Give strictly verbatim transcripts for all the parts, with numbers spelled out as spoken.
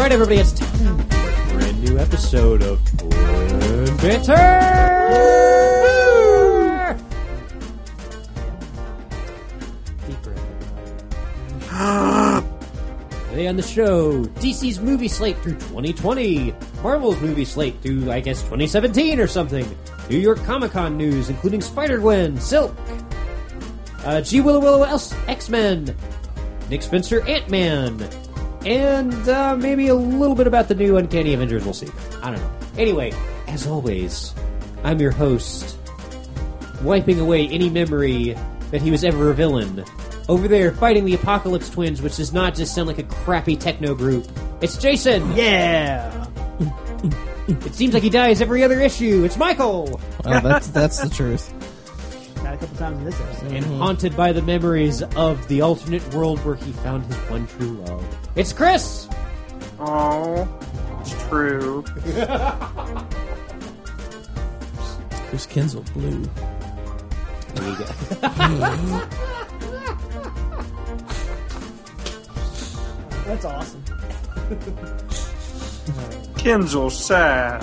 right, everybody, it's time for a brand new episode of Twin Bitter! Today on the show, D C's movie slate through twenty twenty, Marvel's movie slate through, I guess, twenty seventeen or something, New York Comic-Con news, including Spider-Gwen, Silk, uh, G. Willow Willow X-Men, Nick Spencer Ant-Man, and uh, maybe a little bit about the new Uncanny Avengers. We'll see. I don't know. Anyway, as always, I'm your host, wiping away any memory that he was ever a villain. Over there, fighting the Apocalypse Twins, which does not just sound like a crappy techno group. It's Jason! Yeah! It seems like he dies every other issue. It's Michael! Well, that's that's the truth. Got a couple times in this episode. And haunted by the memories of the alternate world where he found his one true love. It's Chris! Oh, it's true. Chris Kinzel blue. There you go. That's awesome. Kinzel sad.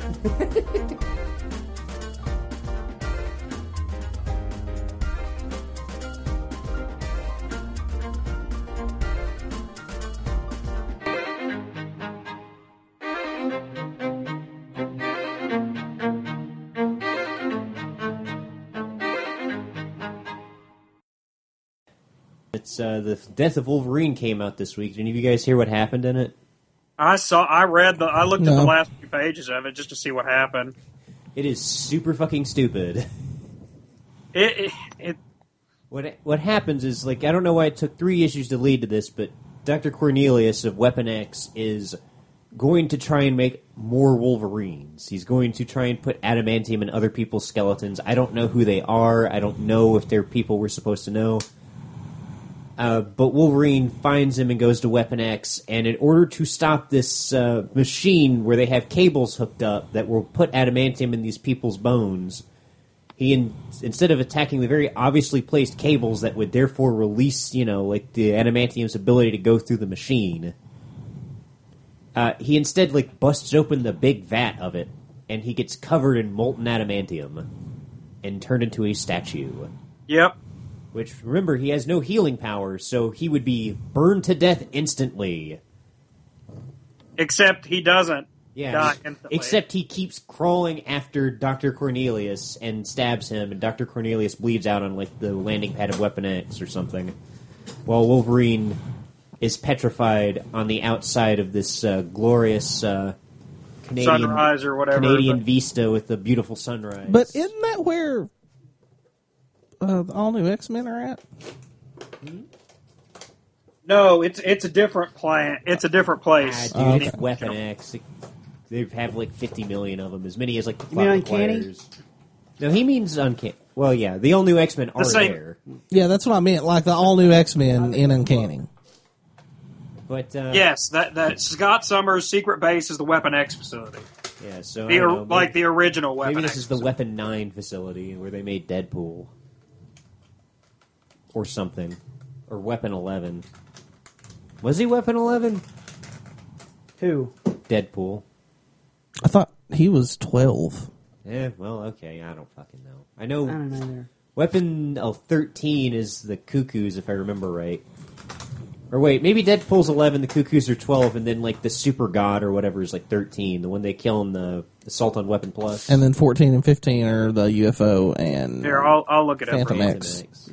It's uh, the Death of Wolverine came out this week. Did any of you guys hear what happened in it? I saw. I read the. I looked No. at the last few pages of it just to see what happened. It is super fucking stupid. It. It. it What what happens is, like, I don't know why it took three issues to lead to this, but Doctor Cornelius of Weapon X is going to try and make more Wolverines. He's going to try and put adamantium in other people's skeletons. I don't know who they are. I don't know if they're people we're supposed to know. Uh, but Wolverine finds him and goes to Weapon X, and in order to stop this uh, machine where they have cables hooked up that will put adamantium in these people's bones, he, in, instead of attacking the very obviously placed cables that would therefore release, you know, like the adamantium's ability to go through the machine, uh, he instead, like, busts open the big vat of it, and he gets covered in molten adamantium and turned into a statue. yep. Which, remember, he has no healing powers, so he would be burned to death instantly. Except he doesn't Yeah, die instantly. except he keeps crawling after Doctor Cornelius and stabs him, and Doctor Cornelius bleeds out on, like, the landing pad of Weapon X or something, while Wolverine is petrified on the outside of this uh, glorious uh, Canadian, sunrise or whatever. Canadian but- vista with the beautiful sunrise. But isn't that where uh, the all new X-Men are at? No, it's it's a different plant. It's a different place. Ah, dude, Oh, it's okay. Weapon X. They have like fifty million of them, as many as like the You mean plot Uncanny? requires. No, he means Uncanny. Well, yeah, the all new X-Men are same- there. Yeah, that's what I meant. Like the all new X-Men in Uncanny. But, uh, Yes, that that Scott Summers' secret base is the Weapon X facility. yeah, so, I The, don't or- know, maybe, like the original Weapon maybe X. this is the facility. Weapon nine facility where they made Deadpool. Or something. Or Weapon eleven. Was he Weapon eleven? Who? Deadpool. I thought he was twelve. Eh, well, okay, I don't fucking know. I know I don't know there. Weapon oh, thirteen is the Cuckoos, if I remember right. Or wait, maybe Deadpool's eleven, the Cuckoos are twelve, and then like the Super God or whatever is like thirteen, the one they kill in the Assault on Weapon Plus. And then fourteen and fifteen are the U F O and Here, I'll I'll look it up. Phantom for you. X. X.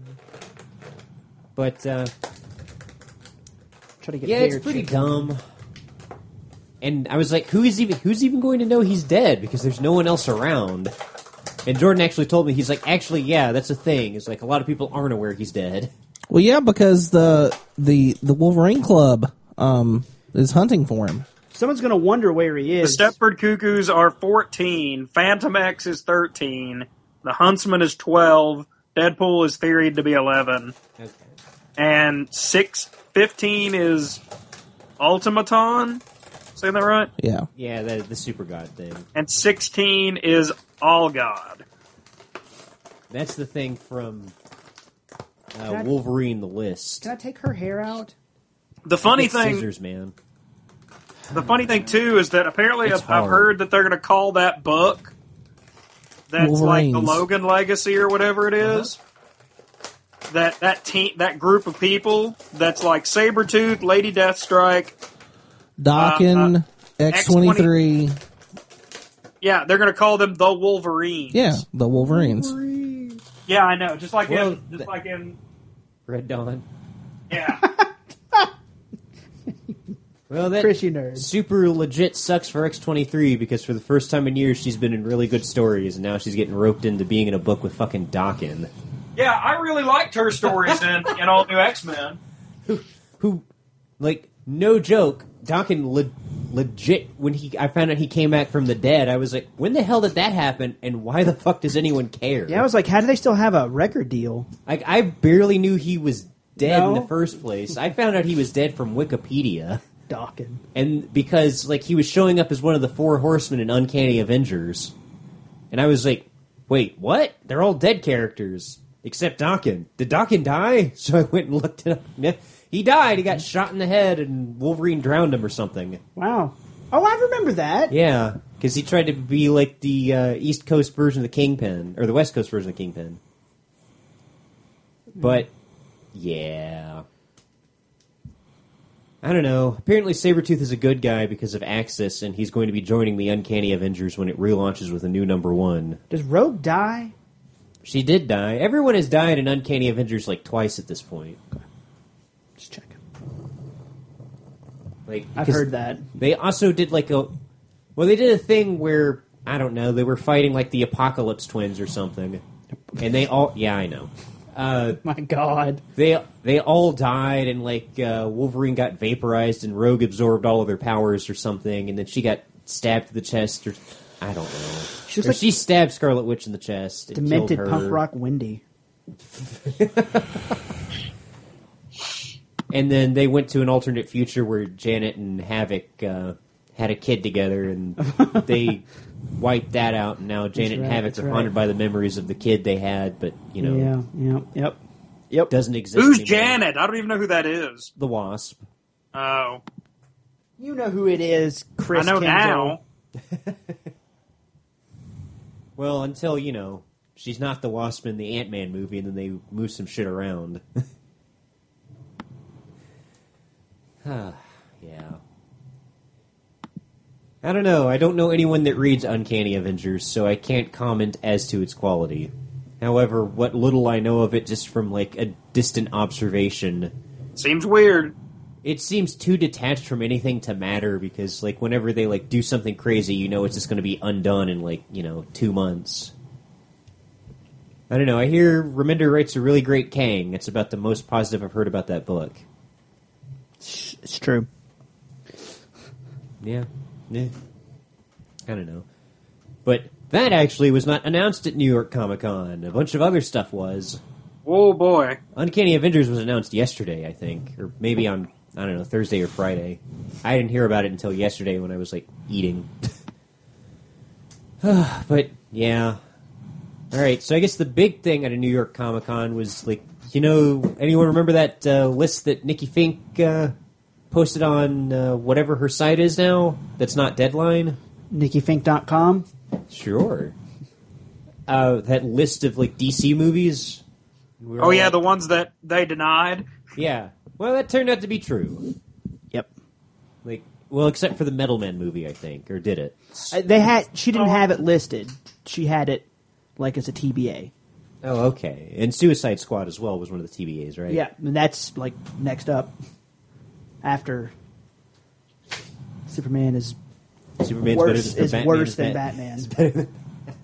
But, uh, Try to get yeah, it's beer pretty chicken. dumb. And I was like, who is even who's even going to know he's dead? Because there's no one else around. And Jordan actually told me, he's like, actually, yeah, that's a thing. It's like a lot of people aren't aware he's dead. Well, yeah, because the the the Wolverine Club um, is hunting for him. Someone's going to wonder where he The is. Stepford Cuckoos are fourteen. Phantom X is thirteen. The Huntsman is twelve. Deadpool is theoried to be eleven. Okay. And six fifteen is Ultimaton. Saying that right? Yeah. Yeah, the, the Super God thing. And sixteen is All God. That's the thing from uh, Can I- Wolverine: The List. Can I take her hair out? The funny Get thing, scissors, man. The funny thing too is that apparently It's I've, I've hard. heard that they're going to call that book that's like the Wolverines. Logan Legacy or whatever it is. That that team, that group of people that's like Sabretooth, Lady Deathstrike. Daken, uh, X twenty-three. Yeah, they're going to call them the Wolverines. Yeah, the Wolverines. Yeah, I know. Just like Well, in, just th- like in, Red Dawn. yeah. Well, that Chris, you nerd. super legit sucks for X twenty-three because for the first time in years she's been in really good stories, and now she's getting roped into being in a book with fucking Daken. Yeah, I really liked her stories in, in All New X-Men. Who, like, no joke, Daken le- legit, when he I found out he came back from the dead, I was like, when the hell did that happen, and why the fuck does anyone care? Yeah, I was like, how do they still have a record deal? Like, I barely knew he was dead in No? the first place. I found out he was dead from Wikipedia. Dawkins. And because, like, he was showing up as one of the four horsemen in Uncanny Avengers. And I was like, wait, what? They're all dead characters. Except Daken. Did Daken die? So I went and looked it up. Yeah, he died. He got shot in the head and Wolverine drowned him or something. Wow. Oh, I remember that. Yeah, because he tried to be like the uh, East Coast version of the Kingpin. Or the West Coast version of the Kingpin. But, yeah... I don't know. Apparently Sabretooth is a good guy because of Axis, and he's going to be joining the Uncanny Avengers when it relaunches with a new number one. Does Rogue die? She did die. Everyone has died in Uncanny Avengers like twice at this point. Just checking. Like I've because heard that. They also did like a... Well, they did a thing where, I don't know, they were fighting like the Apocalypse Twins or something. And they all... Yeah, I know. Uh, My God. They they all died, and like uh, Wolverine got vaporized, and Rogue absorbed all of their powers or something, and then she got stabbed to the chest, or I don't know. She looks Or like she stabbed Scarlet Witch in the chest. And demented killed her. punk rock Wendy. And then they went to an alternate future where Janet and Havoc uh, had a kid together, and they wiped that out, and now Janet and right, Havoc that's are right. haunted by the memories of the kid they had, but you know Yeah. Yeah. Yep. Yep. doesn't exist. Who's anymore. Janet? I don't even know who that is. The Wasp. Oh, You know who it is, Chris. I know Kendall. now. Well, until, you know, she's not the Wasp in the Ant-Man movie, and then they move some shit around. yeah. I don't know. I don't know anyone that reads Uncanny Avengers, so I can't comment as to its quality. However, what little I know of it just from, like, a distant observation, Seems weird. it seems too detached from anything to matter, because, like, whenever they, like, do something crazy, you know it's just going to be undone in, like, you know, two months. I don't know. I hear Reminder writes a really great Kang. It's about the most positive I've heard about that book. It's true. Yeah. Yeah. I don't know. But that actually was not announced at New York Comic Con. A bunch of other stuff was. Oh boy. Uncanny Avengers was announced yesterday, I think. Or maybe on, I don't know, Thursday or Friday. I didn't hear about it until yesterday when I was, like, eating. But, yeah. Alright, so I guess the big thing at a New York Comic Con was, like, you know, anyone remember that uh, list that Nikki Fink uh, posted on uh, whatever her site is now? That's not Deadline? Nikki Fink dot com. Sure. Uh, that list of, like, D C movies. We were Oh all yeah, like- the ones that they denied. Yeah. Well, that turned out to be true. Yep. Like, well, except for the Metal Man movie, I think, or did it? Uh, They had. She didn't Oh. have it listed. She had it like as a T B A. Oh, okay. And Suicide Squad as well was one of the T B As, right? Yeah, and that's like next up after Superman is Superman's worse better than, is Batman worse is than Bat- Batman. is better than-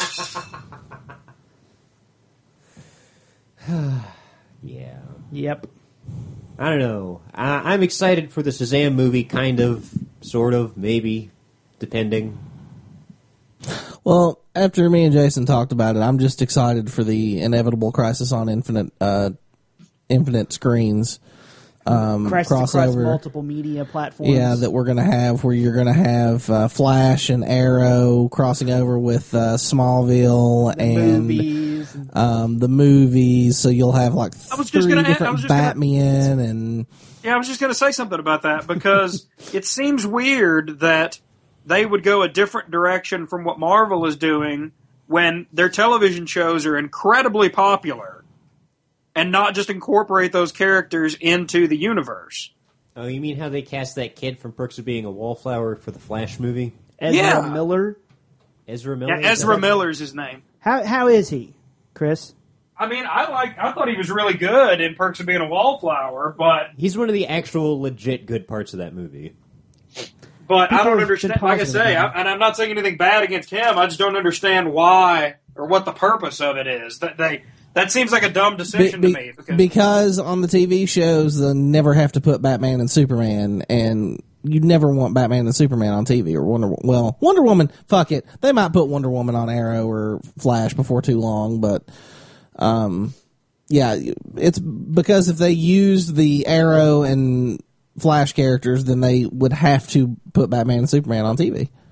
yeah. Yep. I don't know. I, I'm excited for the Shazam movie, kind of, sort of, maybe, depending. Well, after me and Jason talked about it, I'm just excited for the inevitable Crisis on Infinite uh, Infinite Screens um, Crisis across crossover. multiple media platforms. Yeah, that we're going to have where you're going to have uh, Flash and Arrow crossing over with uh, Smallville and movies. games. And, um, the movies. So you'll have like I was three just gonna add- I different was just gonna- Batman and Yeah, I was just going to say something about that because it seems weird that they would go a different direction from what Marvel is doing when their television shows are incredibly popular and not just incorporate those characters into the universe. Oh, you mean how they cast that kid from Perks of Being a Wallflower for the Flash movie? Ezra Yeah. Miller. Ezra Miller? Yeah, Ezra Miller's his name. How how is he, Chris? I mean, I like. I thought he was really good in Perks of Being a Wallflower, but He's one of the actual legit good parts of that movie. but I People don't have understand. been Like I positive say, I, about and I'm not saying anything bad against him. I just don't understand why or what the purpose of it is. That they that seems like a dumb decision Be- to be- me because, because on the T V shows they never have to put Batman and Superman, and you never want Batman and Superman on T V or Wonder. Well, Wonder Woman, fuck it, they might put Wonder Woman on Arrow or Flash before too long, but um, yeah, it's because if they used the Arrow and Flash characters, then they would have to put Batman and Superman on T V.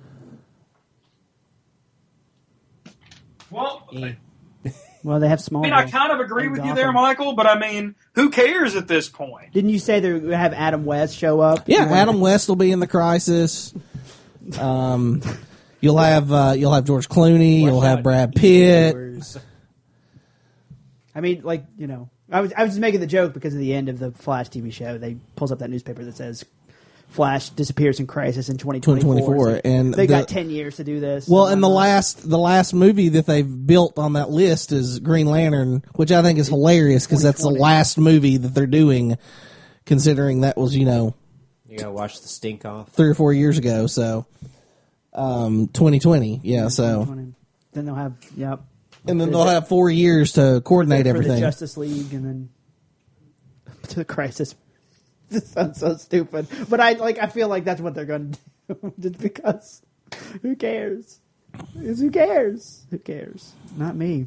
well, Eh. Well, they have I small. mean, I kind of agree and with you Gotham. there, Michael. But I mean, who cares at this point? Didn't you say they would have Adam West show up? Yeah, You Adam West will be in the Crisis. Um, you'll have uh, you'll have George Clooney. You'll Watch have out, Brad Pitt. viewers. I mean, like, you know, I was I was just making the joke because of the end of the Flash T V show. They pulls up that newspaper that says Flash disappears in crisis in twenty twenty-four. twenty twenty-four, So and they the- got ten years to do this. Well, and and the whatnot. last the last movie that they've built on that list is Green Lantern, which I think is hilarious because that's the twenty twenty. last movie that they're doing, considering that was you know You gotta watch the stink off. three or four years ago. So, um, twenty twenty, yeah. So, Then they'll have yep. and then they'll have four years to coordinate for everything. the Justice League, and then to the Crisis. This sounds so stupid, but I like. I feel like that's what they're going to do, just because. Who cares? Is who cares? Who cares? Not me.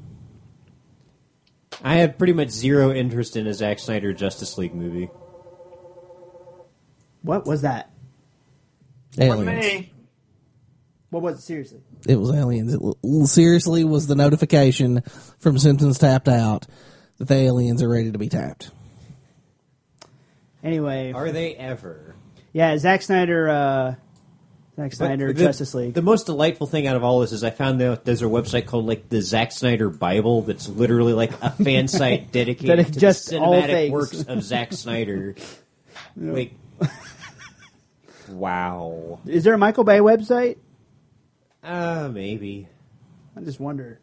I have pretty much zero interest in a Zack Snyder Justice League movie. What was that? For Aliens. me, What was it? Seriously? It was aliens. It l- seriously was the notification from Simpsons Tapped Out that the aliens are ready to be tapped. Anyway, Are they ever? yeah, Zack Snyder. Uh, Zack Snyder But the- Justice League. The most delightful thing out of all this is I found out there's a website called like the Zack Snyder Bible that's literally like a fan site dedicated That is to just the all cinematic things. works of Zack Snyder. Like, wow. Is there a Michael Bay website? Uh, maybe. I just wonder.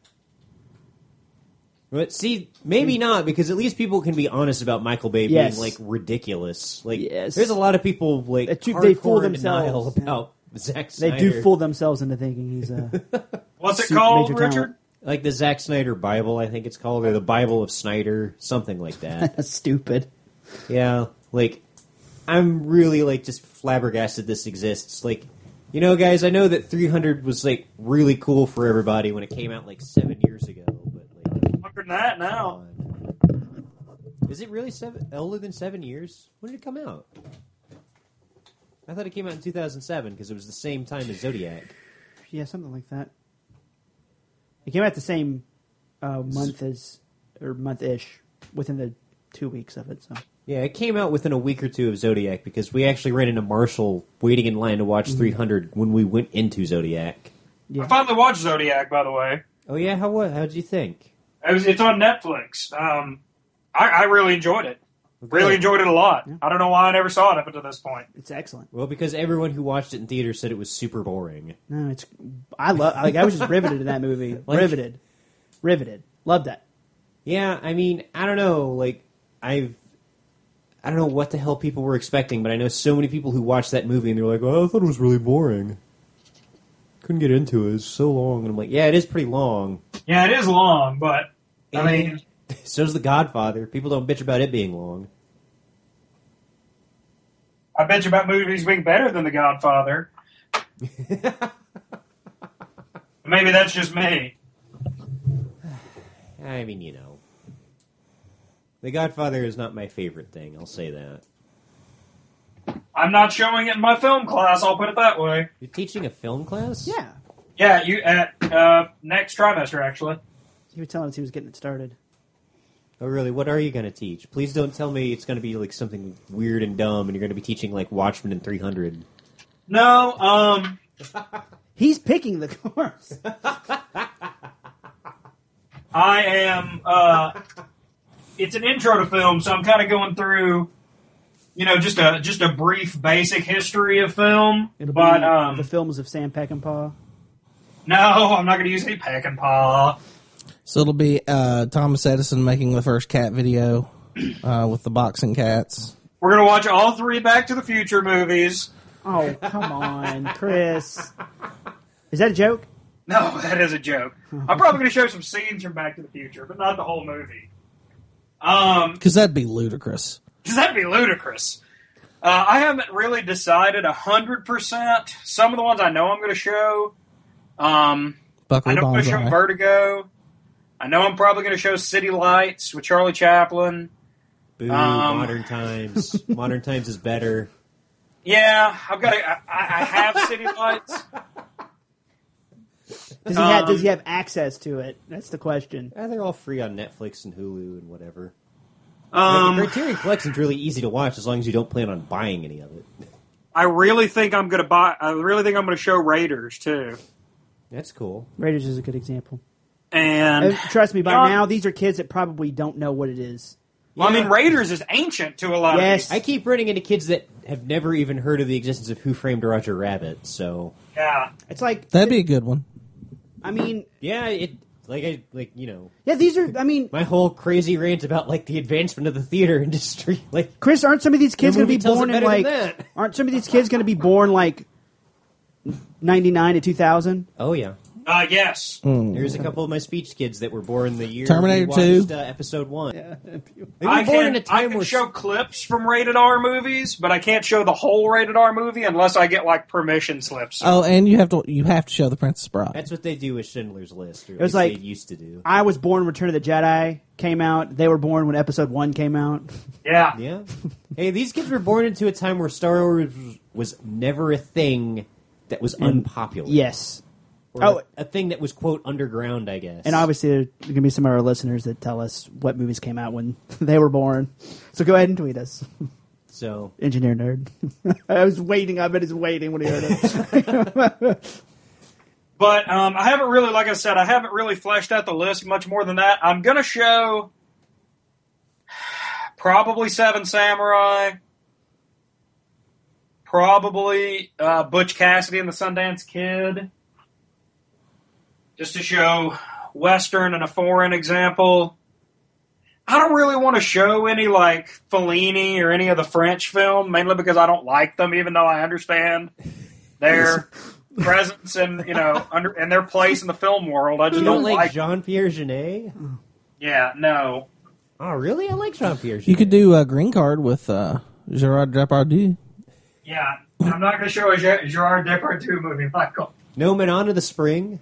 But see, maybe not, because at least people can be honest about Michael Bay Yes. being like ridiculous. Like, Yes. there's a lot of people like That you- they fool hardcore in denial themselves, yeah. about Zack They Snyder. do fool themselves into thinking he's a what's it Super called, major Richard? talent. Like the Zack Snyder Bible, I think it's called, or the Bible of Snyder, something like that. stupid. Yeah, like I'm really like just flabbergasted this exists. Like, you know, guys, I know that three hundred was like really cool for everybody when it came out like seven years ago, but like, Longer than that now. come on. Is it really seven older than seven years? When did it come out? I thought it came out in two thousand seven because it was the same time as Zodiac. Yeah, something like that. It came out the same uh, month as, or month-ish, within the two weeks of it. So Yeah, it came out within a week or two of Zodiac because we actually ran into Marshall waiting in line to watch three hundred when we went into Zodiac. yeah, I finally watched Zodiac, by the way. Oh yeah, how what? How did you think? It was, it's on Netflix. Um, I, I really enjoyed it. Really Good. enjoyed it a lot. I don't know why I never saw it up until this point. it's excellent. Well, because everyone who watched it in theater said it was super boring. No, it's I love. Like I was just riveted to that movie. Like- riveted, riveted. Loved that. Yeah, I mean, I don't know. Like, I've, I don't know what the hell people were expecting, but I know so many people who watched that movie and they're like, "Oh, I thought it was really boring. Couldn't get into it. It's so long." And I'm like, "Yeah, it is pretty long." Yeah, it is long, but I mean, So's The Godfather. People don't bitch about it being long. I bet you about movies being better than The Godfather. Maybe that's just me. I mean, you know, The Godfather is not my favorite thing. I'll say that. I'm not showing it in my film class. I'll put it that way. You're teaching a film class? Yeah, Yeah, you at uh, next trimester actually. He was telling us he was getting it started. Oh, really? What are you going to teach? Please don't tell me it's going to be like something weird and dumb, and you're going to be teaching like Watchmen and three hundred. No, um, He's picking the course. I am. Uh, it's an intro to film, so I'm kind of going through, you know, just a just a brief basic history of film. It'll but be um, the films of Sam Peckinpah. no, I'm not going to use any Peckinpah. So it'll be uh, Thomas Edison making the first cat video uh, with the boxing cats. We're going to watch all three Back to the Future movies. Oh, come on, Chris. Is that a joke? No, that is a joke. I'm probably going to show some scenes from Back to the Future, but not the whole movie. Um, Because that'd be ludicrous. Because that'd be ludicrous. Uh, I haven't really decided one hundred percent. Some of the ones I know I'm going to show. Um, Buckley I know I'm going to show Banzai. Vertigo. I know I'm probably going to show City Lights with Charlie Chaplin. Boo, Um, Modern Times. Modern Times is better. Yeah, I've got. A, I, I have City Lights. Does he, have, Um, does he have access to it? That's the question. Eh, they're all free on Netflix and Hulu and whatever. Um, the Criterion Collection's really easy to watch as long as you don't plan on buying any of it. I really think I'm going to buy. I really think I'm going to show Raiders too. That's cool. Raiders is a good example. And Uh, trust me, by Yeah. now, these are kids that probably don't know what it is. well, I mean, Yeah. Raiders is ancient to a lot Yes. of I people. keep running into kids that have never even heard of the existence of Who Framed Roger Rabbit, so Yeah. It's like, That'd be a good one. I mean, yeah, it like I like you know yeah, these are, I mean, my whole crazy rant about like the advancement of the theater industry. Like, Chris, aren't some of these kids No going to movie be tells born it in better like, than that. aren't some of these kids going to be born like ninety-nine to two thousand? oh yeah, Uh, yes. there's a couple of my speech kids that were born the year Terminator we watched, two. Uh, episode one. Yeah. They were I born can, in a I time can where show clips from rated R movies, but I can't show the whole rated R movie unless I get like permission slips. Oh, and you have to you have to show the Princess Bride. that's what they do with Schindler's List. Or It was at least like- they used to do. I was born when Return of the Jedi came out. They were born when Episode One came out. Yeah. Yeah. Hey, these kids were born into a time where Star Wars was never a thing that was unpopular. Yes. Or Oh. a thing that was, quote, underground, I guess. And obviously, there's going to be some of our listeners that tell us what movies came out when they were born. So go ahead and tweet us. So, Engineer nerd. I was waiting. I bet he's waiting when he heard it. But um, I haven't really, like I said, I haven't really fleshed out the list much more than that. I'm going to show probably Seven Samurai, probably uh, Butch Cassidy and the Sundance Kid, just to show Western and a foreign example. I don't really want to show any, like, Fellini or any of the French film, mainly because I don't like them, even though I understand their presence and, you know, under and their place in the film world. I just you don't, don't like like. Jean-Pierre Jeunet? Yeah, no. Oh, really? I like Jean-Pierre Jeunet. You could do a green card with uh, Gerard Depardieu. Yeah, I'm not going to show a Ger- Gerard Depardieu movie, Michael. No Man of the Spring?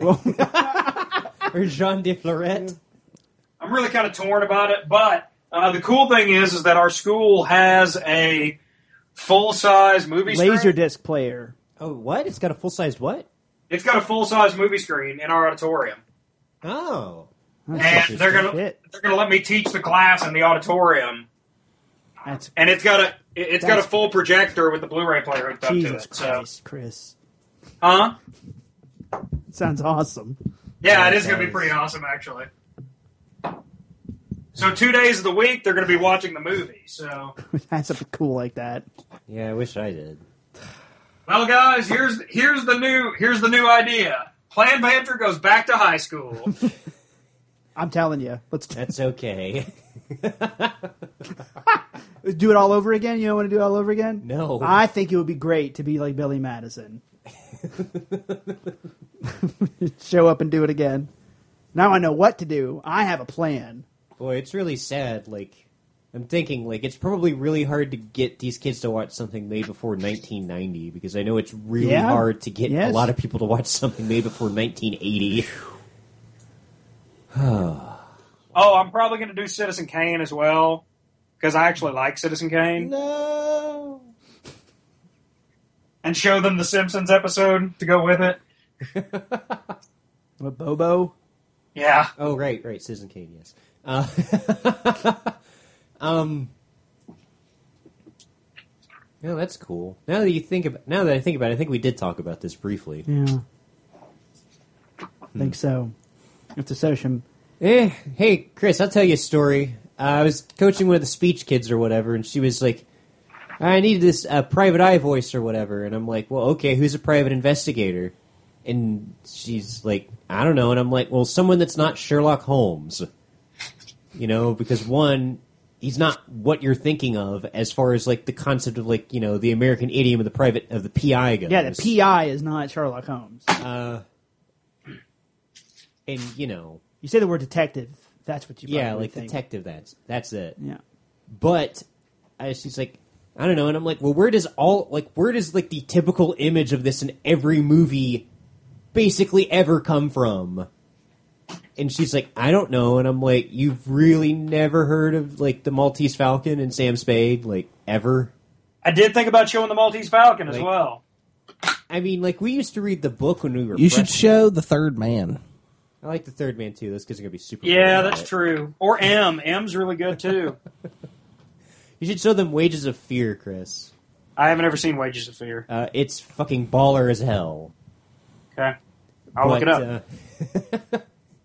Or Jean de Florette? I'm really kind of torn about it, but uh, the cool thing is, is that our school has a full-size movie Laser screen. disc player. Oh, what? It's got a full-sized what? It's got a full-size movie screen in our auditorium, Oh. and they're gonna Shit. they're gonna let me teach the class in the auditorium. That's And it's got a it- it's got a That's- full projector with the Blu-ray player hooked up to Jesus it. So, Christ, Chris. huh? Sounds awesome. Yeah, it Yeah, is going to be it pretty does. awesome, actually. So two days of the week, they're going to be watching the movie. So, That's something cool like that. Yeah, I wish I did. well, guys, here's here's the new here's the new idea. Plan Banter goes back to high school. I'm telling you. Let's do That's okay. do it all over again. You don't want to do it all over again? No. I think it would be great to be like Billy Madison. Show up and do it again. Now I know what to do. I have a plan. Boy, it's really sad. Like, I'm thinking, like, it's probably really hard to get these kids to watch something made before nineteen ninety, because I know it's really Yeah. hard to get Yes. a lot of people to watch something made before nineteen eighty. Oh, I'm probably going to do Citizen Kane as well because I actually like Citizen Kane, No. and show them the Simpsons episode to go with it. What, Bobo? Yeah. Oh, right, right. Citizen Kane, yes. Uh, um, no, that's cool. Now that you think about, now that I think about it, I think we did talk about this briefly. Yeah. I think so. It's a social. Eh, hey, Chris, I'll tell you a story. Uh, I was coaching one of the speech kids or whatever, and she was like, I needed this uh, private eye voice or whatever. And I'm like, well, okay, who's a private investigator? And she's like, I don't know. And I'm like, well, someone that's not Sherlock Holmes. You know, because one, he's not what you're thinking of as far as like the concept of like, you know, the American idiom of the private, of the P I goes. Yeah, the P I is not Sherlock Holmes. Uh, and, you know. You say the word detective. That's what you Yeah, probably like think. detective, that's, that's it. Yeah. But uh, she's like, I don't know, and I'm like, well, where does all like where does like the typical image of this in every movie basically ever come from? And she's like, I don't know, and I'm like, you've really never heard of like the Maltese Falcon and Sam Spade, like ever? I did think about showing the Maltese Falcon as Like- well. I mean, like we used to read the book when we were. You should freshmen. show The Third Man. I like the Third Man too. Those kids are gonna be super. Yeah, cool about that's it. true. Or M. M's really good too. You should show them Wages of Fear, Chris. I haven't ever seen Wages of Fear. Uh, it's fucking baller as hell. Okay. I'll look it up. Uh,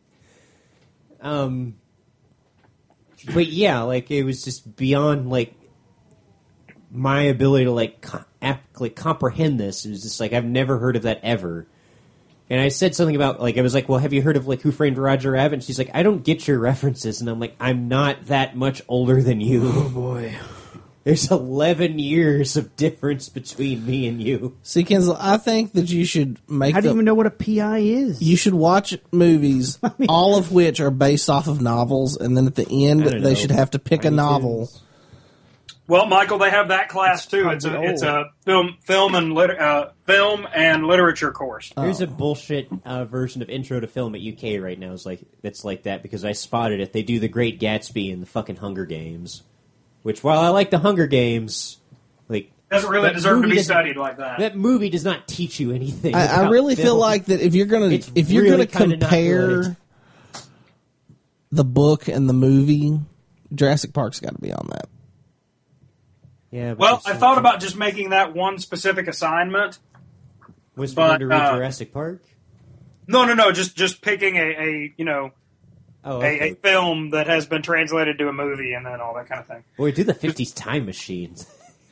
um, but yeah, like it was just beyond like my ability to like co- ap- like comprehend this. It was just like I've never heard of that ever. And I said something about like I was like, well, have you heard of like Who Framed Roger Rabbit? And she's like, I don't get your references. And I'm like, I'm not that much older than you. Oh boy. There's eleven years of difference between me and you. See, Kenzel, I think that you should make How do you the, even know what a P I is? you should watch movies, all of which are based off of novels, and then at the end I don't they know. should have to pick a Tiny novel. Toons. Well, Michael, they have that class too. It's a Probably it's a film film and lit, uh, film and literature course. There's a bullshit uh, version of Intro to Film at U K right now. It's like that's like that because I spotted it. They do The Great Gatsby and the fucking Hunger Games, which while I like the Hunger Games, like Doesn't really that deserve to movie be doesn't- studied like that. that movie does not teach you anything. I, I about really feel film. like that if you're gonna It's if you're really gonna kinda not compare good. the book and the movie, Jurassic Park's got to be on that. Yeah. But Well, there's I thought some- about just making that one specific assignment. was but, fun to read uh, Jurassic Park. No, no, no. Just just picking a, a you know Oh, a, okay. a film that has been translated to a movie and then all that kind of thing. Boy, do the fifties time machines.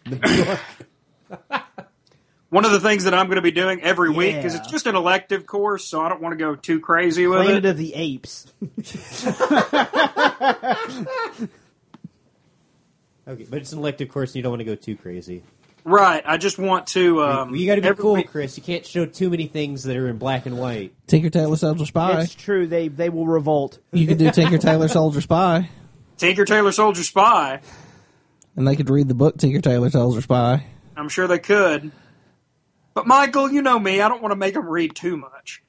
One of the things that I'm going to be doing every week because Yeah. it's just an elective course, so I don't want to go too crazy with Planet it. of the Apes. Okay, but it's an elective course, and you don't want to go too crazy. Right. I just want to. Um, Well, you got to be every cool, week- Chris. You can't show too many things that are in black and white. Tinker Tailor Soldier Spy. It's true. They they will revolt. You could do Tinker Tailor Soldier Spy, Tinker Tailor Soldier Spy. and they could read the book Tinker Tailor Soldier Spy. I'm sure they could. But Michael, you know me. I don't want to make them read too much.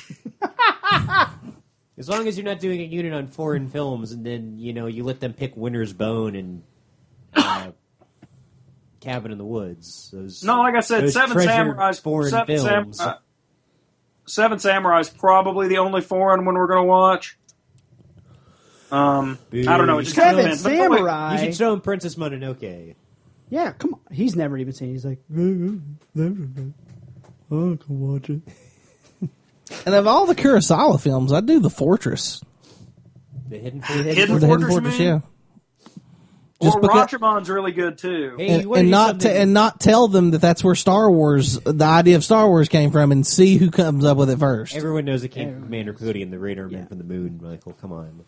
As long as you're not doing a unit on foreign films, and then you know you let them pick Winter's Bone and uh, Cabin in the Woods. Those, No, like I said, those Seven treasured Samurai's foreign Seven, Sam, films. uh, Seven Samurai's probably the only foreign one we're going to watch. Um, I don't know. It just Seven depends. But the way- Samurai. you should show him Princess Mononoke. Yeah, come on. He's never even seen it. He's like, I can watch it. And of all the Kurosawa films, I'd do The Fortress. The Hidden Fortress. Hidden Or the Fortress, Hidden Fortress, you mean? yeah. Just Or because- Rachamon's really good too. Hey, And, you wanna and do not something- to, and not tell them that that's where Star Wars, the idea of Star Wars came from, and see who comes up with it first. Everyone knows it came from Commander Cody and the Radar Man from the Moon. Michael, come on.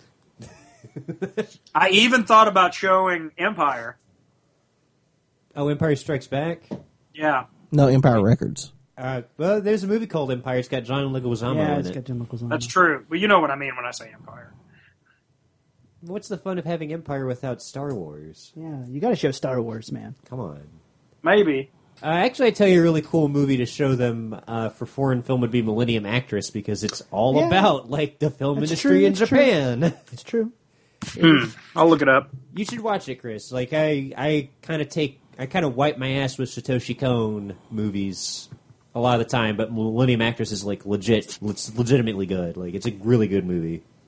I even thought about showing Empire. Oh, Empire Strikes Back. Yeah. No, Empire Records. Uh, well, there's a movie called Empire. It's got John Leguizamo Yeah, in it's it. got Jim Nichols on That's it. true. But you know what I mean when I say Empire. What's the fun of having Empire without Star Wars? Yeah, you got to show Star Wars, man. Come on. Maybe. Uh, actually, I tell you a really cool movie to show them uh, for foreign film would be Millennium Actress because it's all Yeah. about like the film That's industry true, in that's true. Japan. It's true. Hmm. I'll look it up. You should watch it, Chris. Like I, I kind of take, I kind of wipe my ass with Satoshi Kon movies a lot of the time, but Millennium Actress is like legit, it's legitimately good. Like it's a really good movie.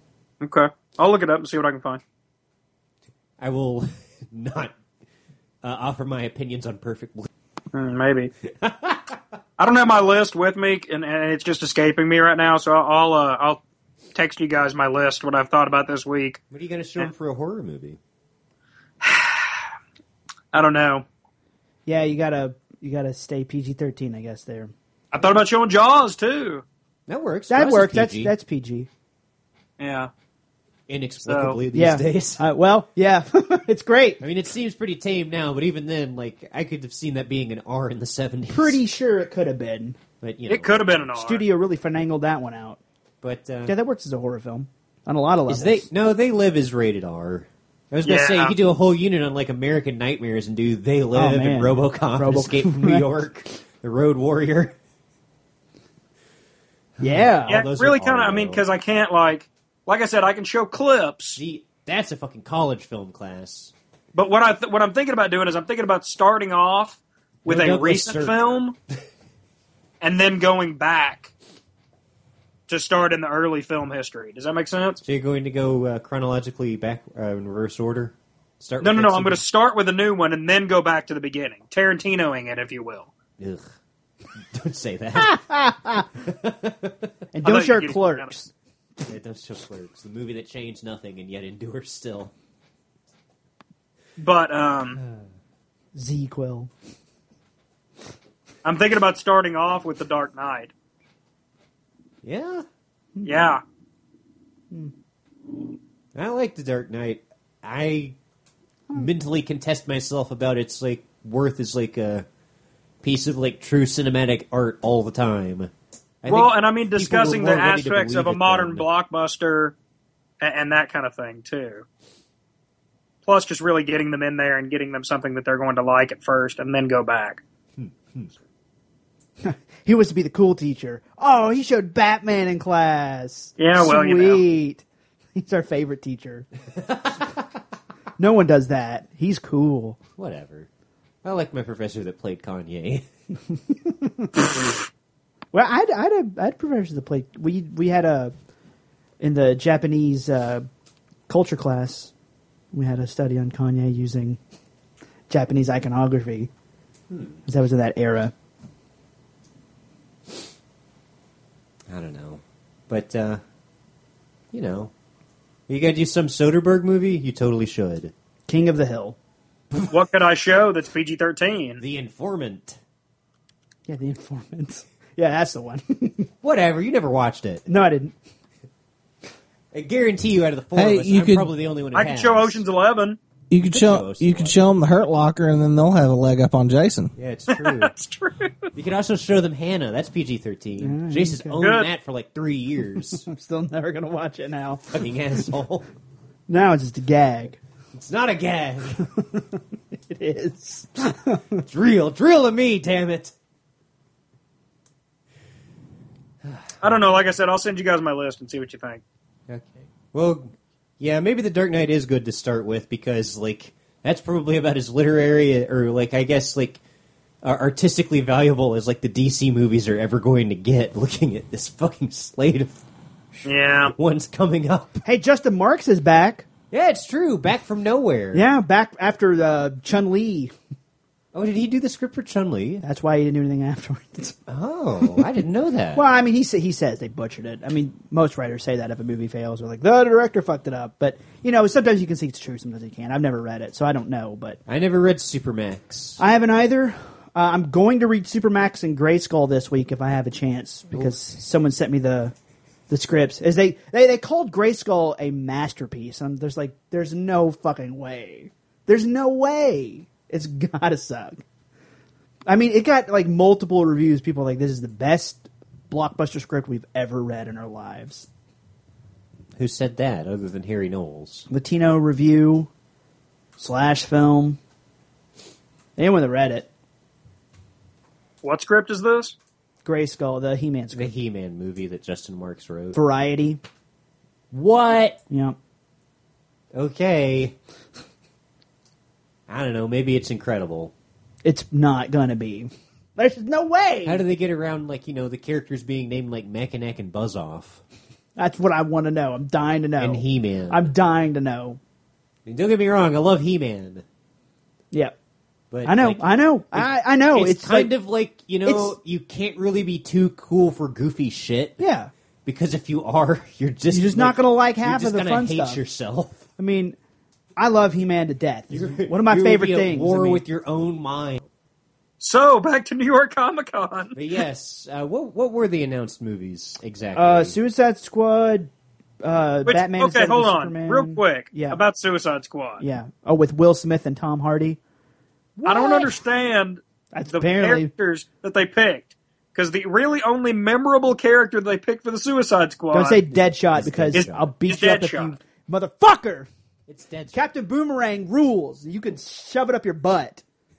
Okay. I'll look it up and see what I can find. I will not uh, offer my opinions on Perfect Blue. Mm, maybe. I don't have my list with me, and, and it's just escaping me right now, so I'll uh, I'll text you guys my list, what I've thought about this week. What are you going to show them for a horror movie? I don't know. Yeah, you gotta you gotta stay P G thirteen, I guess. There, I thought about showing Jaws, too. That works. that Jaws is works. That's P G. that's P G. Yeah. Inexplicably So, these Yeah. days. Uh, well, yeah, it's great. I mean, it seems pretty tame now, but even then, like, I could have seen that being an R in the seventies. Pretty sure it could have been. But, you know. It could have been an R. Studio really finagled that one out. But, uh, Yeah, that works as a horror film on a lot of levels. is they, no, They Live is rated R. I was going to say, Yeah. you could do a whole unit on, like, American Nightmares and do They Live man. and RoboCop, Robo- Escape from New York, The Road Warrior. Yeah. Yeah, those really are kind of, R, I mean, though. because I can't, like, like I said, I can show clips, See, that's a fucking college film class. but what, I th- what I'm thinking about doing is I'm thinking about starting off with No a Douglas recent Sirk. film and then going back to start in the early film history. Does that make sense? So you're going to go uh, chronologically back uh, in reverse order? Start No, with no, no. like I'm going to some- start with a new one and then go back to the beginning. Tarantinoing it, if you will. Ugh. Don't say that. And I don't thought show you were Clerks. Yeah, don't show Clerks, the movie that changed nothing and yet endures still. But um, Z Quill. I'm thinking about starting off with The Dark Knight. Yeah, Yeah. I like The Dark Knight. I mentally contest myself about its like worth as like a piece of like true cinematic art all the time. I Well, think and I mean people discussing were the more ready to aspects of believe a it modern than- blockbuster and, and that kind of thing, too. Plus, just really getting them in there and getting them something that they're going to like at first and then go back. He was to be the cool teacher. Oh, he showed Batman in class. Yeah, well, you know. Sweet. He's our favorite teacher. No one does that. He's cool. Whatever. I like my professor that played Kanye. Well, I'd I'd a, I'd professor that played. We we had a in the Japanese uh, culture class. We had a study on Kanye using Japanese iconography. Hmm. 'Cause that was in that era. I don't know, but uh, you know, you gotta do some Soderbergh movie. You totally should. King of the Hill. What could I show that's P G thirteen? The Informant. Yeah, The Informant. Yeah, that's the one. Whatever. You never watched it. No, I didn't. I guarantee you, out of the four Hey, of us, you I'm could- probably the only one who I could has. show Ocean's Eleven. You could Could show show us you the could one. show them the Hurt Locker, and then they'll have a leg up on Jason. Yeah, it's true. That's true. You can also show them Hannah. That's P G thirteen. Yeah, Jason's okay. owned Good. that for like three years. I'm still never gonna watch it now. Fucking asshole. Now it's just a gag. It's not a gag. It is. It's real. It's real to me, damn it. I don't know. Like I said, I'll send you guys my list and see what you think. Okay. Well, yeah, maybe The Dark Knight is good to start with because, like, that's probably about as literary or, like, I guess, like, uh, artistically valuable as, like, the D C movies are ever going to get looking at this fucking slate of Yeah. ones coming up. Hey, Justin Marks is back. Yeah, it's true. Back from nowhere. Yeah, back after uh, Chun Li. Oh, did he do the script for Chun-Li? That's why he didn't do anything afterwards. Oh, I didn't know that. Well, I mean, he sa- he says they butchered it. I mean, most writers say that if a movie fails, they're like, the director fucked it up. But, you know, sometimes you can see it's true, sometimes you can't. I've never read it, so I don't know. But I never read Supermax. I haven't either. Uh, I'm going to read Supermax and Grayskull this week if I have a chance, because someone sent me the the scripts. As they, they, they called Grayskull a masterpiece. And there's like, there's no fucking way. There's no way. It's gotta suck. I mean, it got like multiple reviews. People are like, this is the best blockbuster script we've ever read in our lives. Who said that other than Harry Knowles? Latino review slash film. Anyone that read it. What script is this? Grayskull, the He-Man The script. He-Man movie that Justin Marks wrote. Variety. What? Yeah. Okay. I don't know. Maybe it's incredible. It's not gonna be. There's no way. How do they get around, like, you know, the characters being named like Mackinac and Buzz Off? That's what I want to know. I'm dying to know. And He-Man. I'm dying to know. I mean, don't get me wrong, I love He-Man. Yeah. But I know, like, I know, I, I know. It's, It's, kind like, of like, you know, it's- you can't really be too cool for goofy shit. yeah. Because if you are, you're just You're just not gonna like half you're of the just gonna fun hate stuff. yourself. I mean, I love He-Man to death. One of my You will favorite be at things. War I mean, with your own mind. So back to New York Comic Con. But yes, uh, what what were the announced movies exactly? uh, Suicide Squad, uh, Which, Batman. okay, Instead of hold the on, Superman. real quick. Yeah. About Suicide Squad. Yeah. Oh, with Will Smith and Tom Hardy. I don't What? understand That's the apparently characters that they picked. Because the really only memorable character they picked for the Suicide Squad. don't say Deadshot It's because Deadshot. I'll beat It's you up if you Deadshot. motherfucker. it's dead. Captain Boomerang rules. You can shove it up your butt.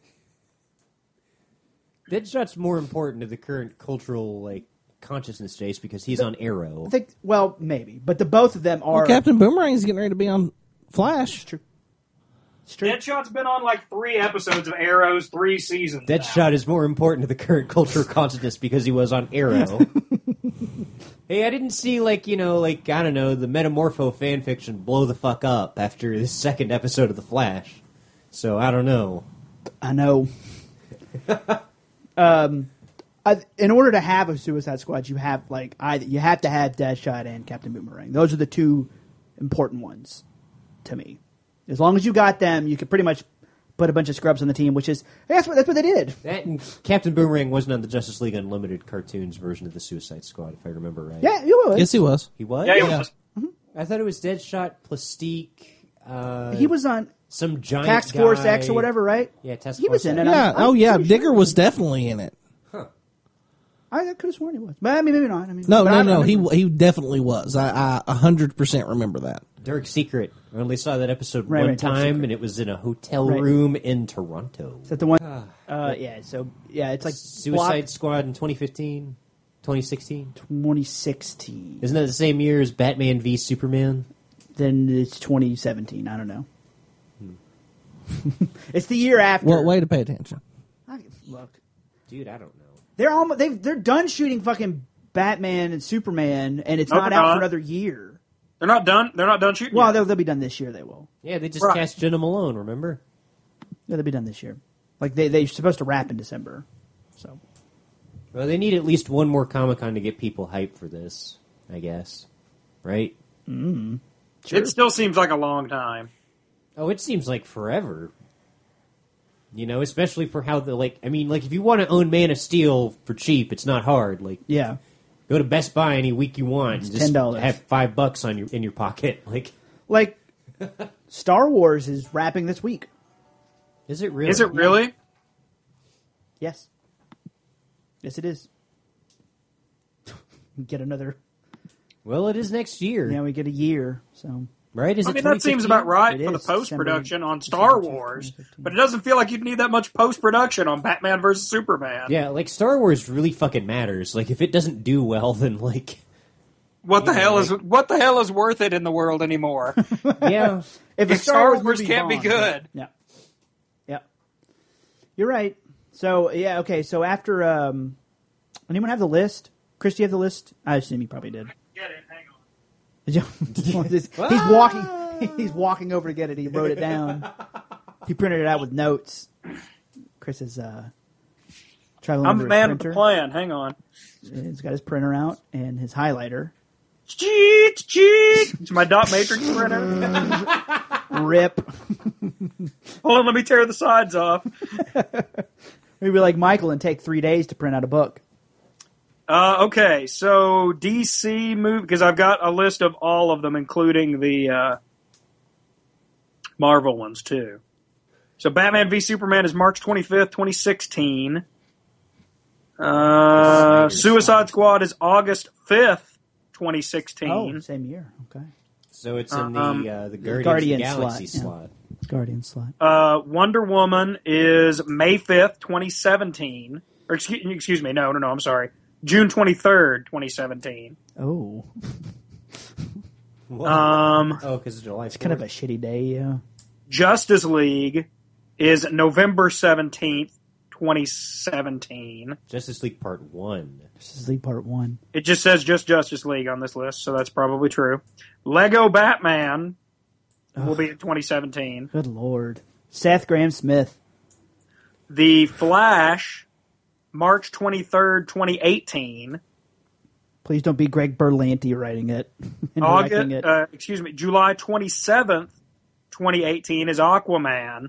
Deadshot's more important to the current cultural like consciousness, Jace, because he's on Arrow. I think. Well, maybe, but the both of them are. Well, Captain Boomerang's getting ready to be on Flash. True. It's true. Deadshot's been on like three episodes of Arrow's three seasons. now. Deadshot is more important to the current cultural consciousness because he was on Arrow. Hey, I didn't see like you know like I don't know the Metamorpho fan fiction blow the fuck up after the second episode of The Flash, so I don't know. I know. um, I, in order to have a Suicide Squad, you have like either you have to have Deadshot and Captain Boomerang. Those are the two important ones to me. As long as you got them, you could pretty much put a bunch of scrubs on the team, which is that's what that's what they did. That and Captain Boomerang wasn't on the Justice League Unlimited cartoons version of the Suicide Squad, if I remember right. Yeah, you would. Yes, he was. he was. Yeah, he Yeah. was. I thought it was Deadshot, Plastique. Uh, He was on some giant Task Force guy. X or whatever, right? Yeah, Task He was Force in X. it. Yeah. I'm- I'm oh, yeah. pretty sure Digger he was definitely in it. I could have sworn he was, but I mean, maybe not. I mean, No, but no, I no. He remember. he definitely was. I a hundred percent remember that. Dark Secret. I only saw that episode Right, one right, Dark time, Secret. and it was in a hotel Right. room in Toronto. Is that the one? Uh, yeah. So yeah, it's like Suicide Block Squad in twenty fifteen, twenty sixteen. twenty sixteen. Isn't that the same year as Batman v Superman? Then it's twenty seventeen. I don't know. Hmm. It's the year after. Well, way to pay attention. I, look, Dude, I don't know. they're almost they've they're done shooting fucking Batman and Superman, and it's No, not they're out not. for another year. They're not done. They're not done shooting. Well, yet. they'll, they'll be done this year. They will. Yeah, they just Right. cast Jenna Malone, remember? Yeah, they'll be done this year. Like they they're supposed to wrap in December. So Well, they need at least one more Comic Con to get people hyped for this, I guess. Right? It still seems like a long time. Oh, it seems like forever. You know, especially for how the, like, I mean, like, if you want to own Man of Steel for cheap, it's not hard. Like, yeah, go to Best Buy any week you want. It's and just ten dollars. have five bucks on your in your pocket. Like, like Star Wars is wrapping this week. is it really? Is it really? Yes, yes, it is. Get another. Well, it is next year, Yeah, we get a year. So right? Is I it mean, that seems 2015? about right It for the is, post production December- on Star December Wars, twenty fifteen. but it doesn't feel like you'd need that much post production on Batman versus Superman. Yeah, like Star Wars really fucking matters. Like, if it doesn't do well, then like, What the Yeah, hell like- is what the hell is worth it in the world anymore? yeah, if, a If Star, Star Wars, Wars movie can't be bombs, good. yeah, yeah, you're right. So yeah, okay. So after, um, anyone have the list? Chris, do you have the list? I assume you probably did. Get it? Hang on. Did you- he's he's walking. He's walking over to get it. He wrote it down. He printed it out with notes. Chris is uh, traveling I'm over the man his with the printer. plan. Hang on. He's got his printer out and his highlighter. Cheat, cheat. It's my dot matrix printer. Rip. Hold on, let me tear the sides off. Maybe like Michael and take three days to print out a book. Uh, okay, so D C movie, because I've got a list of all of them, including the uh, Marvel ones too. So Batman v Superman is March twenty-fifth, twenty sixteen. Uh, Suicide Squad is August fifth, twenty sixteen. Oh, same year. Okay. so it's in the Um, uh, the Guardians Guardian of the Galaxy slot, yeah. slot. Guardian slot. Uh, Wonder Woman is May fifth, twenty seventeen. Or excuse, excuse me, no, no, no, I'm sorry. June twenty-third, twenty seventeen. Oh, What? Um, oh, because it's July. it's kind of a shitty day. Yeah. Justice League is November seventeenth, twenty seventeen. Justice League Part One. Justice League Part One. It just says just Justice League on this list, so that's probably true. Lego Batman will be in twenty seventeen. Good lord. Seth Graham Smith. The Flash, March twenty-third, twenty eighteen. Please don't be Greg Berlanti writing it and directing August, it. uh, excuse me, July twenty-seventh, twenty eighteen is Aquaman.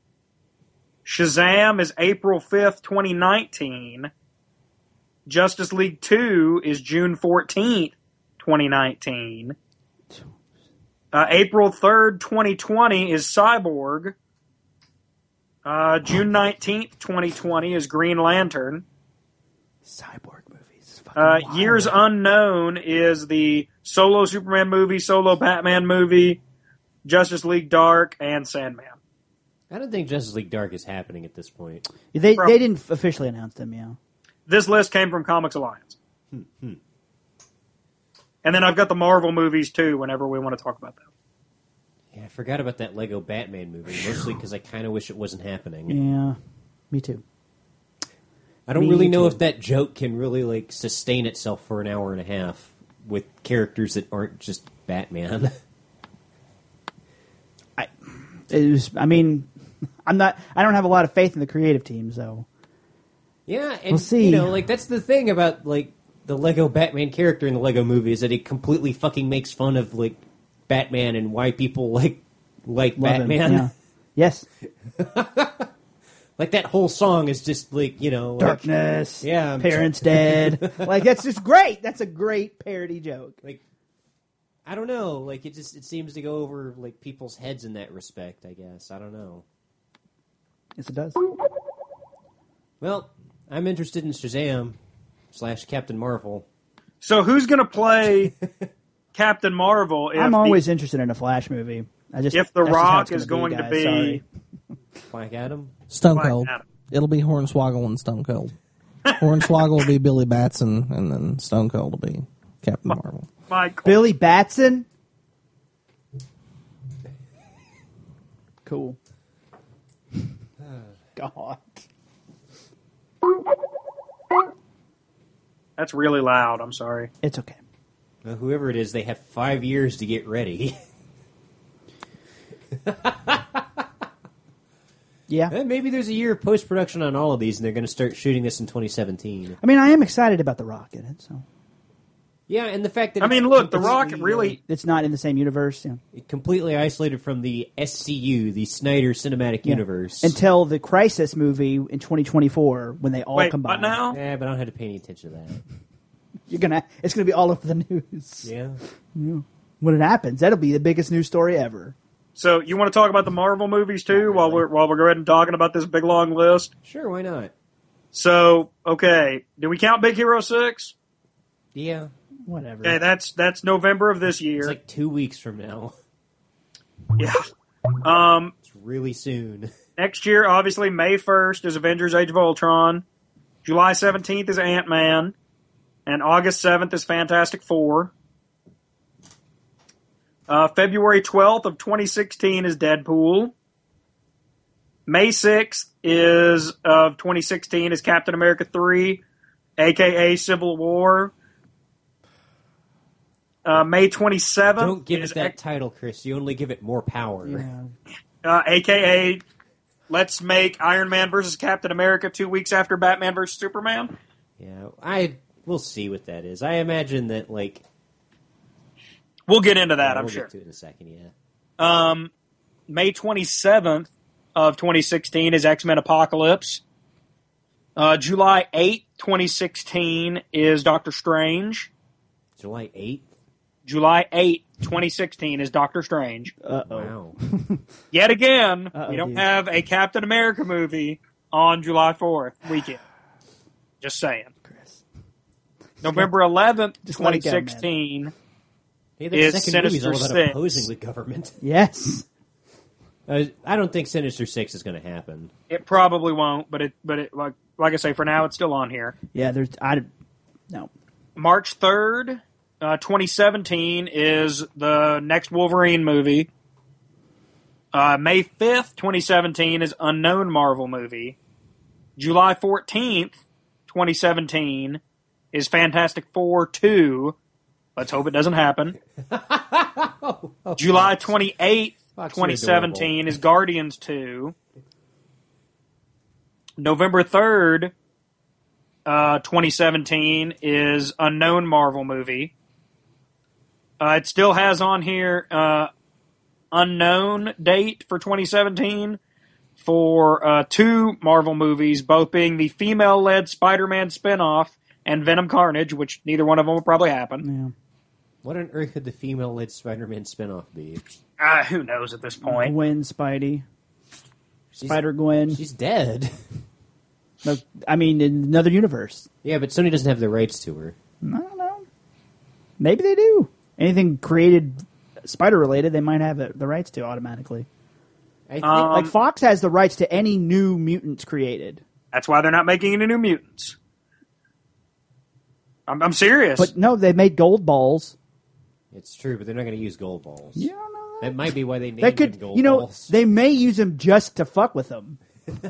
Shazam is April fifth, twenty nineteen. Justice League two is June fourteenth, twenty nineteen. Uh, April third, twenty twenty is Cyborg. Uh, June nineteenth, twenty twenty is Green Lantern. Cyborg movies. Uh, Fucking Years wild. Unknown is the solo Superman movie, solo Batman movie, Justice League Dark, and Sandman. I don't think Justice League Dark is happening at this point. They Bro. they didn't officially announce them, yeah. This list came from Comics Alliance. Hmm. And then I've got the Marvel movies too, whenever we want to talk about them. Yeah, I forgot about that Lego Batman movie, mostly because I kind of wish it wasn't happening. Yeah. Me too. I don't Me really know too. if that joke can really like sustain itself for an hour and a half with characters that aren't just Batman. I it was I mean I'm not I don't have a lot of faith in the creative team, so Yeah, and We'll see. you know, like that's the thing about like the Lego Batman character in the Lego movie is that he completely fucking makes fun of like Batman and why people like like love him. Batman. Yeah. Yes. Like that whole song is just like, you know, like, Darkness. Yeah, I'm Parents dead. Like that's just great. That's a great parody joke. like I don't know, like it just it seems to go over like people's heads in that respect, I guess. I don't know. Yes, it does. Well, I'm interested in Shazam slash Captain Marvel. So who's going to play Captain Marvel if I'm the- always interested in a Flash movie. I just If The that's just how Rock it's is gonna going to guys. be- Sorry. Black Adam? Stone Black Cold. Adam. It'll be Hornswoggle and Stone Cold. Hornswoggle will be Billy Batson, and then Stone Cold will be Captain Marvel. Michael? Billy Batson. Cool. God. That's really loud. I'm sorry. It's okay. Well, whoever it is, they have five years to get ready. Yeah. Eh, Maybe there's a year of post production on all of these, and they're going to start shooting this in twenty seventeen. I mean, I am excited about The Rock in it, so Yeah, and the fact that I it's mean, look, The completely, Rock really. it's not in the same universe. Yeah. uh, completely isolated from the S C U, the Snyder Cinematic Yeah. Universe. Until the Crisis movie in twenty twenty-four, when they all Wait, combine. what now? Eh, but I don't have to pay any attention to that. You're gonna. It's gonna be all over the news. Yeah. When it happens, that'll be the biggest news story ever. So you want to talk about the Marvel movies too, while we're while we're going and talking about this big long list? Sure, why not? So okay, do we count Big Hero Six? Yeah. Whatever. Okay, that's that's November of this year. It's like two weeks from now. yeah. Um, It's really soon. next year, obviously, May first is Avengers: Age of Ultron. July seventeenth is Ant Man, and August seventh is Fantastic Four. Uh, February twelfth of twenty sixteen is Deadpool. May sixth is of twenty sixteen is Captain America three, aka Civil War. Uh, May twenty-seventh Don't give is it that X- title, Chris. You only give it more power. Yeah. uh, aka let's make Iron Man versus Captain America two weeks after Batman versus Superman. Yeah, I we'll see what that is. I imagine that like We'll get into that, yeah, I'm we'll sure. get to it in a second. Yeah. Um, May twenty-seventh of twenty sixteen is X-Men Apocalypse. Uh, July eighth, twenty sixteen is Doctor Strange. July eighth. July eighth, twenty sixteen is Doctor Strange. Uh oh. Wow. Yet again, Uh-oh, we don't dude. have a Captain America movie on July fourth weekend. Just saying. Chris. November eleventh, Just let twenty it go, man. sixteen. Hey, that Is second movie's all Sinister about Six. opposing the government. Yes. Uh, I don't think Sinister Six is going to happen. It probably won't, but it, but it, like, like I say, for now, it's still on here. Yeah. There's. I. No. March third, uh, twenty seventeen is the next Wolverine movie. Uh, May fifth, twenty seventeen is Unknown Marvel movie. July fourteenth, twenty seventeen, is Fantastic Four two. Let's hope it doesn't happen. oh, oh, July twenty-eighth, Fox, twenty seventeen, is Guardians two. November third, uh, twenty seventeen, is Unknown Marvel movie. Uh, it still has on here uh, unknown date for twenty seventeen for uh, two Marvel movies, both being the female-led Spider-Man spinoff and Venom Carnage, which neither one of them will probably happen. Yeah. What on earth could the female-led Spider-Man spinoff be? Uh, who knows at this point? Gwen Spidey. She's- Spider Gwen. She's dead. No, I mean, in another universe. Yeah, but Sony doesn't have the rights to her. I don't know. Maybe they do. Anything created spider related, they might have it, the rights to automatically. I think Um, Like Fox has the rights to any new mutants created. That's why they're not making any New Mutants. I'm, I'm serious. But no, they made gold balls. it's true, but they're not going to use gold balls. You don't know that. That might be why they named They could, them gold you know, balls. they may use them just to fuck with them.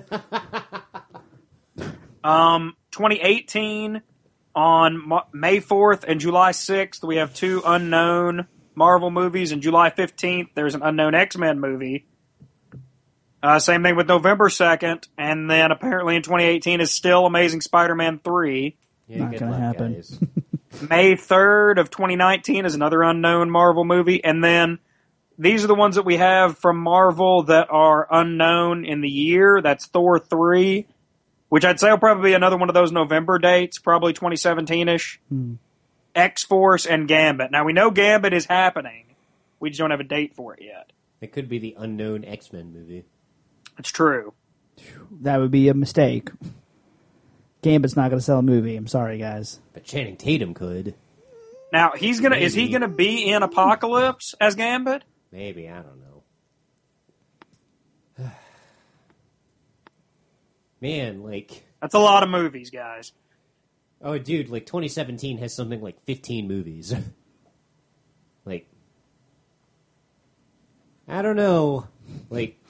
Um, twenty eighteen, on Ma- May fourth and July sixth, we have two unknown Marvel movies. And July fifteenth, there's an unknown X-Men movie. Uh, same thing with November second. And then apparently in twenty eighteen is still Amazing Spider-Man three. yeah, Not good gonna luck, happen. guys. May third of twenty nineteen is another unknown Marvel movie. And then these are the ones that we have from Marvel that are unknown in the year. That's Thor three. Which I'd say will probably be another one of those November dates, probably twenty seventeen-ish. Hmm. X-Force and Gambit. Now, we know Gambit is happening. We just don't have a date for it yet. It could be the unknown X-Men movie. It's true. That would be a mistake. Gambit's not going to sell a movie. I'm sorry, guys. But Channing Tatum could. Now, he's gonna is he Maybe. going to be in Apocalypse as Gambit? Maybe, I don't know. Man, like... That's a lot of movies, guys. Oh, dude, like, twenty seventeen has something like fifteen movies. like... I don't know. Like...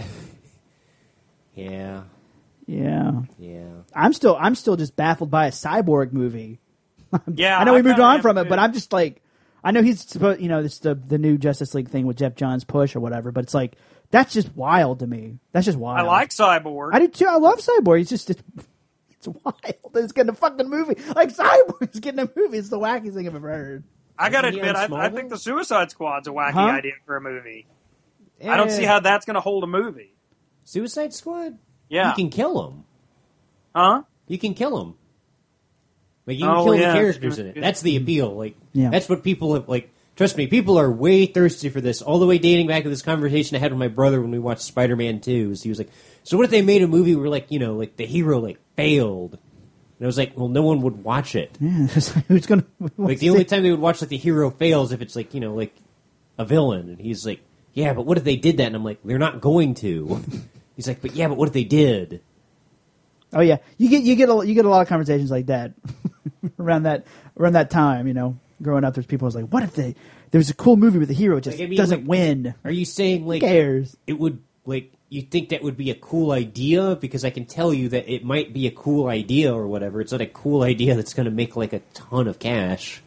yeah, Yeah. yeah. I'm still I'm still just baffled by a Cyborg movie. Yeah, I know we moved kinda on am from it, too. but I'm just like, I know he's supposed, you know, this the the new Justice League thing with Jeff Johns push or whatever, but it's like that's just wild to me. That's just wild. I like Cyborg. I do too. I love Cyborg. He's just it's, it's wild. It's getting a fucking movie. Like Cyborg's getting a movie. It's the wackiest thing I've ever heard. I gotta Isn't he admit, on I, I Smallville? think the Suicide Squad's a wacky Huh? idea for a movie. I don't see Eh, how that's going to hold a movie. Suicide Squad? Yeah. You can kill them. Huh? You can kill them. Like, you can Oh, kill yeah. the characters in it. That's the appeal. Like, Yeah. that's what people have, like, trust me, people are way thirsty for this. All the way dating back to this conversation I had with my brother when we watched Spider-Man two. He was like, so what if they made a movie where, like, you know, like, the hero, like, failed? And I was like, well, no one would watch it. Yeah, who's gonna Like, the only time they would watch, like, the hero fails if it's, like, you know, like, a villain. And he's like, yeah, but what if they did that? And I'm like, they're not going to. He's like, but yeah, but what if they did? Oh yeah, you get you get a you get a lot of conversations like that around that around that time. You know, growing up, there's people who's like, what if they there's a cool movie with the hero just Like, I mean, doesn't like, win? Are you saying, Who like, cares? it would, like, you think that would be a cool idea? Because I can tell you that it might be a cool idea or whatever. It's not a cool idea that's going to make, like, a ton of cash.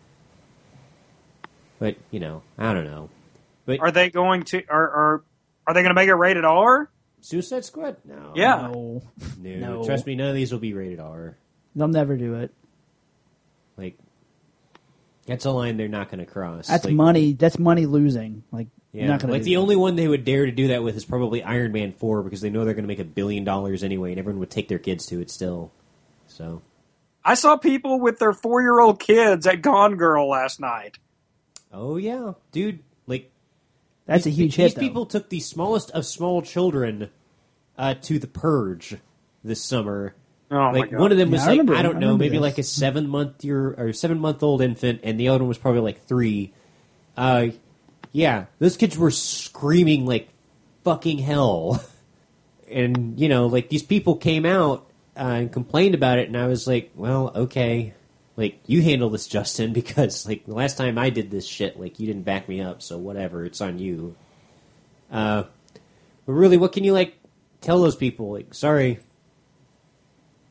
But, you know, I don't know. But Are they going to? Are are, are they going to make it rated R? Suicide Squad? No. Yeah. No, No. No. Trust me, none of these will be rated R. they'll never do it. Like, that's a line they're not going to cross. That's like, money. That's money losing. Like, Yeah, you're not gonna like do the that. only one they would dare to do that with is probably Iron Man four because they know they're going to make a billion dollars anyway, and everyone would take their kids to it still. So, I saw people with their four-year-old kids at Gone Girl last night. oh yeah, dude, like That's these, a huge These hit. though. people took the smallest of small children uh, to The Purge this summer. Oh my Like god! one of them Yeah, was I like remember- I don't I know, remember maybe this. like a seven month year or seven month old infant, and the other one was probably like three. Uh, yeah, those kids were screaming like fucking hell, and you know, like these people came out uh, and complained about it, and I was like, well, okay, like you handle this, Justin, because like the last time I did this shit, like you didn't back me up, so whatever, it's on you. Uh, but really, what can you like tell those people? Like, sorry.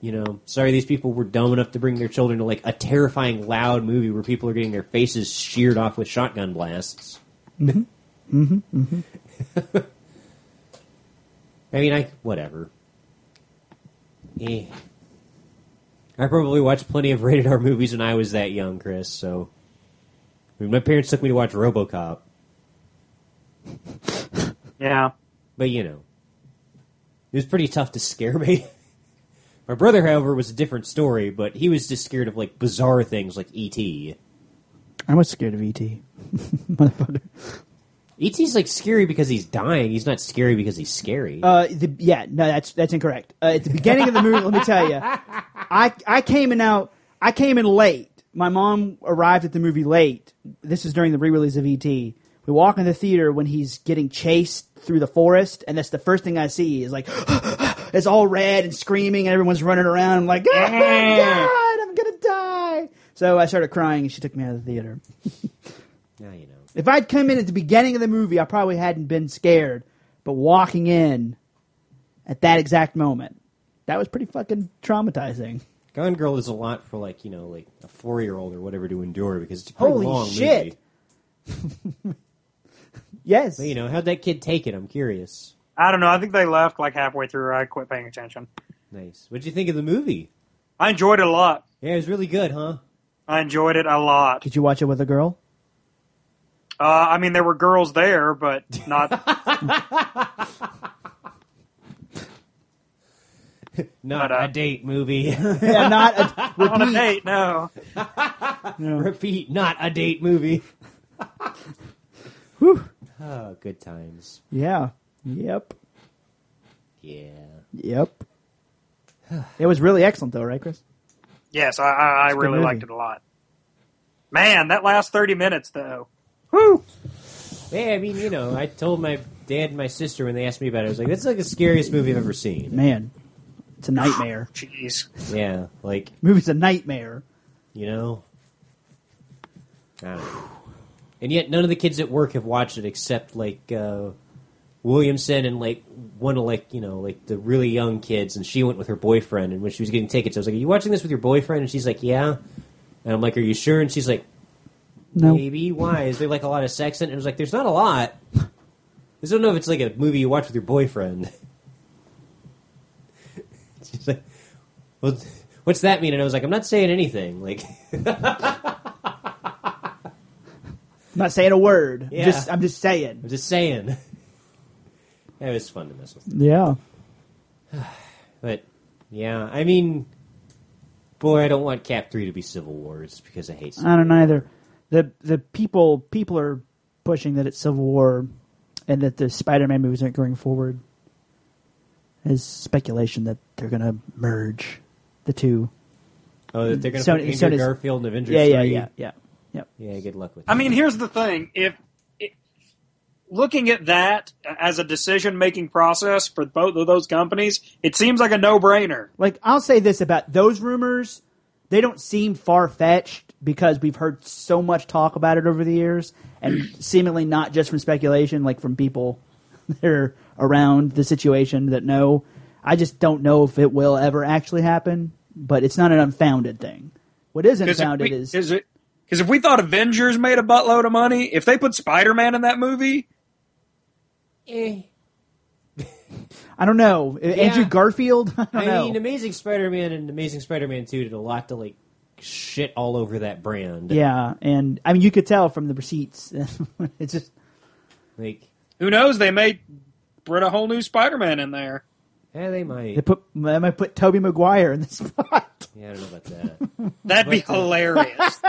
you know, sorry these people were dumb enough to bring their children to like a terrifying loud movie where people are getting their faces sheared off with shotgun blasts. Mm-hmm. Mm-hmm. Mm-hmm. I mean, I whatever. Eh. I probably watched plenty of rated R movies when I was that young, Chris. So, I mean, my parents took me to watch RoboCop. Yeah. But, you know, it was pretty tough to scare me. My brother, however, was a different story, but he was just scared of, like, bizarre things like E T I was scared of E T Motherfucker. E T's like scary because he's dying. He's not scary because he's scary. Uh, the, yeah, no, that's that's incorrect. Uh, at the beginning of the movie, let me tell you, I I came in out. I came in late. My mom arrived at the movie late. This is during the re-release of E T We walk in the theater when he's getting chased through the forest, and that's the first thing I see is like it's all red and screaming, and everyone's running around. I'm like, oh my God, I'm gonna die. So I started crying, and she took me out of the theater. Now you know. If I'd come in at the beginning of the movie, I probably hadn't been scared. But walking in at that exact moment, that was pretty fucking traumatizing. Gone Girl is a lot for like, you know, like a four-year-old or whatever to endure because it's a pretty Holy long shit. movie. Yes. But, you know, how'd that kid take it? I'm curious. I don't know. I think they left like halfway through. I quit paying attention. Nice. What'd you think of the movie? I enjoyed it a lot. Yeah, it was really good, huh? I enjoyed it a lot. Did you watch it with a girl? Uh, I mean, there were girls there, but not. Not But, uh, a date movie. Yeah, not a, repeat. on a date, no. No. Repeat, not a date movie. Whew. Oh, good times. Yeah. Yep. Yeah. Yep. It was really excellent, though, right, Chris? Yes, I, I, I a good really movie. liked it a lot. Man, that last thirty minutes, though. Whew. Yeah, I mean, you know, I told my dad and my sister when they asked me about it, I was like, that's like the scariest movie I've ever seen. Man, it's a nightmare. Jeez. Yeah, like, Movie's a nightmare. you know? I don't know. And yet none of the kids at work have watched it except, like, uh, Williamson and, like, one of, like, you know, like, the really young kids, and she went with her boyfriend, and when she was getting tickets, I was like, are you watching this with your boyfriend? And she's like, yeah. And I'm like, are you sure? And she's like, No. maybe. Why? Is there like a lot of sex in it? And I was like, there's not a lot. I just don't know if it's like a movie you watch with your boyfriend. She's like, well, what's that mean? And I was like, I'm not saying anything. Like, I'm not saying a word. Yeah. Just I'm just saying. I'm just saying. It was fun to mess with. Yeah. But, yeah, I mean, boy, I don't want Cap three to be Civil War. It's because I hate Civil I don't either. The the people people are pushing that it's Civil War and that the Spider-Man movies aren't going forward. There's speculation that they're going to merge the two. Oh, that they're going to So- put Andrew so does- Garfield and Avengers Yeah, yeah, three? yeah, yeah. Yep. Yeah, good luck with I that. mean, here's the thing. If it, looking at that as a decision-making process for both of those companies, it seems like a no-brainer. Like, I'll say this about those rumors. They don't seem far-fetched because we've heard so much talk about it over the years, and seemingly not just from speculation, like from people that are around the situation that know. I just don't know if it will ever actually happen, but it's not an unfounded thing. What is unfounded is... is it because if we thought Avengers made a buttload of money, if they put Spider-Man in that movie, Eh. I don't know. Andrew Garfield? I don't I know. mean, Amazing Spider-Man and Amazing Spider-Man two did a lot to, like, shit all over that brand. Yeah, and I mean, you could tell from the receipts. It's just... Like, who knows? They may put a whole new Spider-Man in there. yeah, they might. They put they might put Tobey Maguire in the spot. Yeah, I don't know about that. That'd be But, uh, hilarious.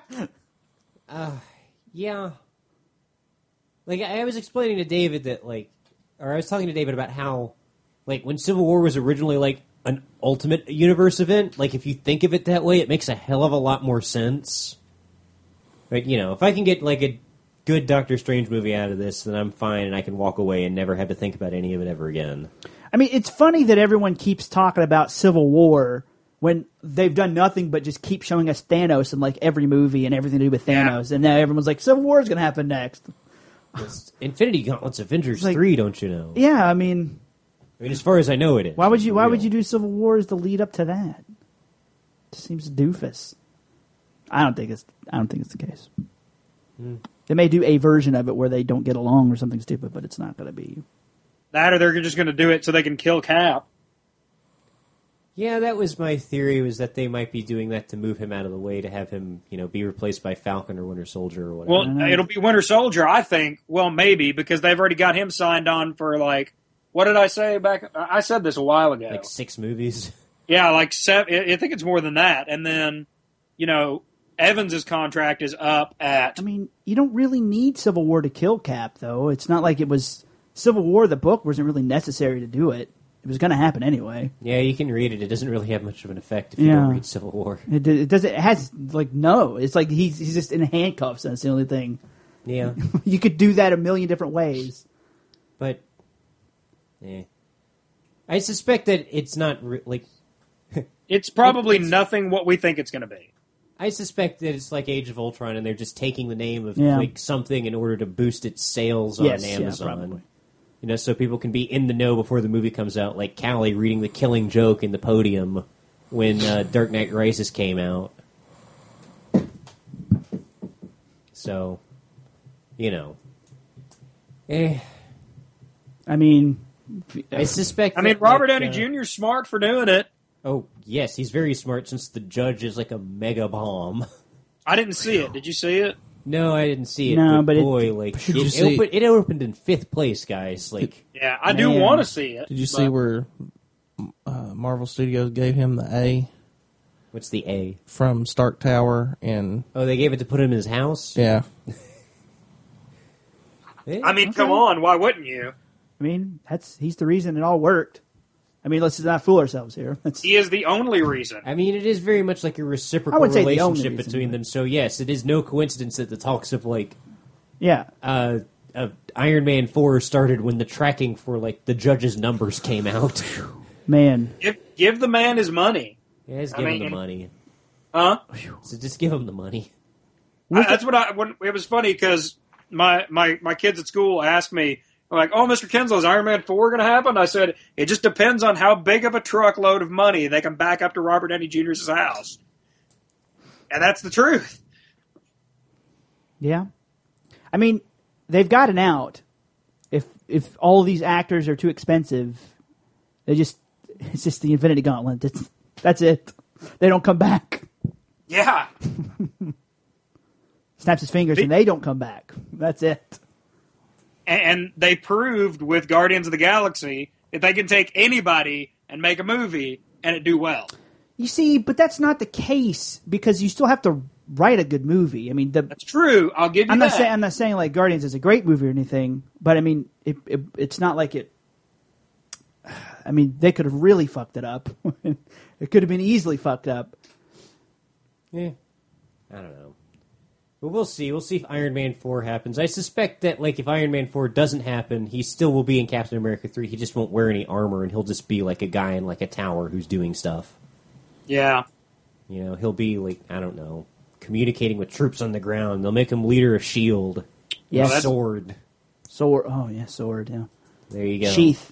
Yeah. Like, I was explaining to David that, like, or I was talking to David about how, like, when Civil War was originally, like, an Ultimate Universe event, like, if you think of it that way, it makes a hell of a lot more sense. Like, you know, if I can get, like, a good Doctor Strange movie out of this, then I'm fine and I can walk away and never have to think about any of it ever again. I mean, it's funny that everyone keeps talking about Civil War when they've done nothing but just keep showing us Thanos in, like, every movie and everything to do with Thanos. And now everyone's like, Civil War is going to happen next. It's Infinity Gauntlet's Avengers Like- three, don't you know? Yeah, I mean... I mean, as far as I know, it is. Why would you? Why Real. would you do Civil War as the lead up to that? It seems doofus. I don't think it's. I don't think it's the case. Hmm. They may do a version of it where they don't get along or something stupid, but it's not going to be. That or they're just going to do it so they can kill Cap. Yeah, that was my theory, was that they might be doing that to move him out of the way, to have him, you know, be replaced by Falcon or Winter Soldier or whatever. Well, it'll be Winter Soldier, I think. Well, maybe, because they've already got him signed on for, like, what did I say back? I said this a while ago. Like six movies. Yeah, like seven. I think it's more than that. And then, you know, Evans' contract is up at. I mean, you don't really need Civil War to kill Cap, though. It's not like it was Civil War. The book wasn't really necessary to do it. It was going to happen anyway. Yeah, you can read it. It doesn't really have much of an effect if you Yeah. don't read Civil War. It, it doesn't. It has like no. It's like he's he's just in handcuffs. That's the only thing. Yeah, You could do that a million different ways. but yeah, I suspect that it's not re- like. It's probably It's- nothing what we think it's going to be. I suspect that it's like Age of Ultron, and they're just taking the name of Yeah. like something in order to boost its sales Yes, on yeah, Amazon. probably. You know, so people can be in the know before the movie comes out, like Callie reading The Killing Joke in the podium when uh, Dark Knight Rises came out. So, you know, eh. I mean, I suspect. I mean, that, Robert like, Downey uh, Junior's smart for doing it. Oh yes, he's very smart since the Judge is like a mega bomb. I didn't see it. Did you see it? No, I didn't see it. No, but, but it- boy, like Did you it, see- opened, it opened in fifth place, guys. Like, Yeah, I do Man. want to see it. Did you see but- where uh, Marvel Studios gave him the A what's the A? from Stark Tower? And Oh, they gave it to put him in his house. yeah, Eh, I mean, come on. Why wouldn't you? I mean, that's he's the reason it all worked. I mean, let's not fool ourselves here. That's, He is the only reason. I mean, it is very much like a I reciprocal wouldn't say the only relationship reason, between but- them. So yes, it is no coincidence that the talks of like yeah, uh, of Iron Man four started when the tracking for like the Judge's numbers came out. man. Give, give the man his money. Yeah, just I give him mean- the money. Huh? So just give him the money. I, that's what I. When, it was funny because my, my my kids at school asked me, like, "Oh, Mister Kinslow, is Iron Man four going to happen?" I said, "It just depends on how big of a truckload of money they can back up to Robert Downey Junior's house," and that's the truth. Yeah, I mean, they've got an out. If if all of these actors are too expensive, they just it's just the Infinity Gauntlet. It's, that's it. They don't come back. Yeah, Snaps his fingers and they don't come back. That's it. and, and they proved with Guardians of the Galaxy that they can take anybody and make a movie and it do well. You see, but that's not the case because you still have to write a good movie. I mean, the That's true. I'll give you I'm that. not saying I'm not saying like Guardians is a great movie or anything, but I mean, it, it it's not like it. I mean, they could have really fucked it up. It could have been easily fucked up. Yeah, I don't know. But we'll see. We'll see if Iron Man four happens. I suspect that, like, if Iron Man four doesn't happen, he still will be in Captain America three. He just won't wear any armor, and he'll just be, like, a guy in, like, a tower who's doing stuff. Yeah. You know, he'll be, like, I don't know, communicating with troops on the ground. They'll make him leader of S H I E L D. Yeah, A that's- sword. Sword. Oh yeah, sword. Yeah. There you go. Sheath.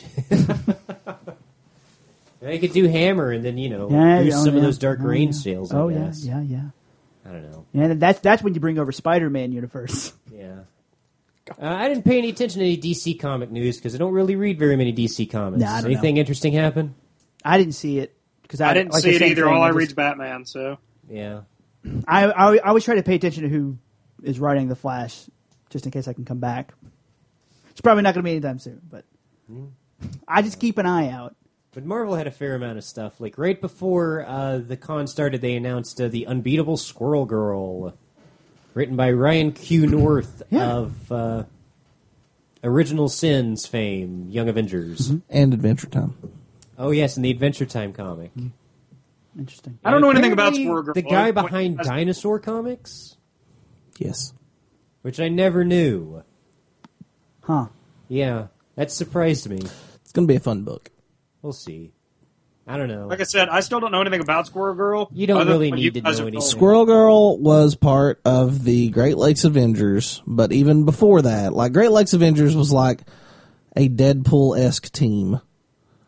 They could do Hammer and then, you know, Yeah, boost oh, some yeah. of those Dark Oh, Reign yeah. sales, I Oh guess. yeah, yeah, yeah. I don't know. Yeah, that's that's when you bring over Spider-Man universe. Yeah. Uh, I didn't pay any attention to any D C comic news because I don't really read very many D C comics. Nah, I don't Anything interesting happen? I didn't see it because I, I didn't like see the it same either. thing, All I just- read is Batman, so. Yeah. I, I I always try to pay attention to who is writing the Flash, just in case I can come back. It's probably not going to be anytime soon, but I just keep an eye out. But Marvel had a fair amount of stuff. Like, right before uh, the con started, they announced uh, The Unbeatable Squirrel Girl, written by Ryan Q. North Yeah. of uh, Original Sins fame, Young Avengers. Mm-hmm. and Adventure Time. Oh, yes, and the Adventure Time comic. Interesting. I don't know And anything about apparently Squirrel Girl. The guy What- behind what- Dinosaur Comics, Yes. which I never knew. Huh. Yeah, that surprised me. It's going to be a fun book. We'll see. I don't know. Like I said, I still don't know anything about Squirrel Girl. You don't other than really what need you to guys know have anything. told me. Squirrel Girl was part of the Great Lakes Avengers, but even before that, like Great Lakes Avengers was like a Deadpool-esque team.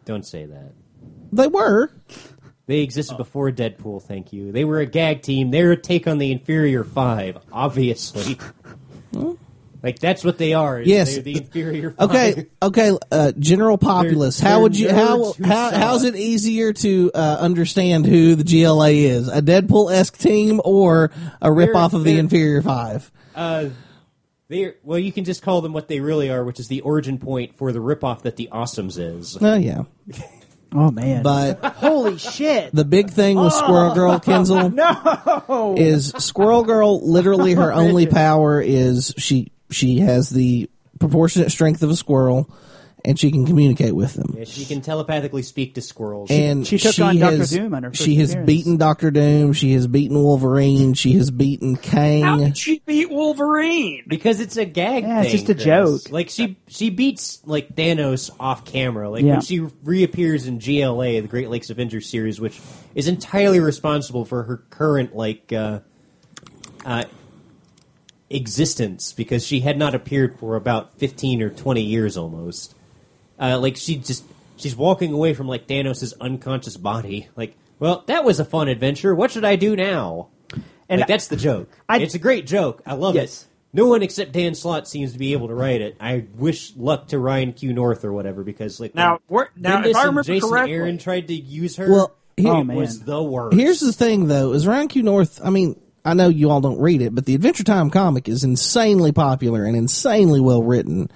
Don't say that. They were. They existed before Deadpool, thank you. They were a gag team. They were a take on the Inferior Five, obviously. Like, that's what they are. is Yes. They're the Inferior Five. Okay, okay. Uh, general populace. They're- how they're would you? How nerds who how suck. how's it easier to uh, understand who the G L A is? A Deadpool-esque team or a ripoff of the they're- Inferior Five? Uh, they well, you can just call them what they really are, which is the origin point for the ripoff that the Awesomes is. Oh yeah, Oh man! but Holy shit! the big thing with Squirrel Girl, Kinzel, no. is Squirrel Girl. Literally, her only power is she she has the proportionate strength of a squirrel, and she can communicate with them. Yeah, she can telepathically speak to squirrels. And she took on Doctor has, Doom on her first She has appearance. beaten Doctor Doom. She has beaten Wolverine. She has beaten How Kang. did she beat Wolverine? Because it's a gag Yeah, it's thing, just a Chris. joke. Like, she she beats, like, Thanos off camera. Like, Yeah. when she reappears in G L A, the Great Lakes Avengers series, which is entirely responsible for her current, like, uh, uh, existence, because she had not appeared for about fifteen or twenty years almost. Uh, like, she just, she's walking away from, like, Thanos' unconscious body. Like, well, that was a fun adventure. What should I do now? And like, that's the joke. I- it's a great joke. I love Yes. it. No one except Dan Slott seems to be able to write it. I wish luck to Ryan Q. North or whatever, because, like, Now, when we're- now, Bendis if I and remember Jason correctly- Aaron tried to use her, Well, here- Oh, it man. was the worst. Here's the thing, though, is Ryan Q. North, I mean, I know you all don't read it, but the Adventure Time comic is insanely popular and insanely well written.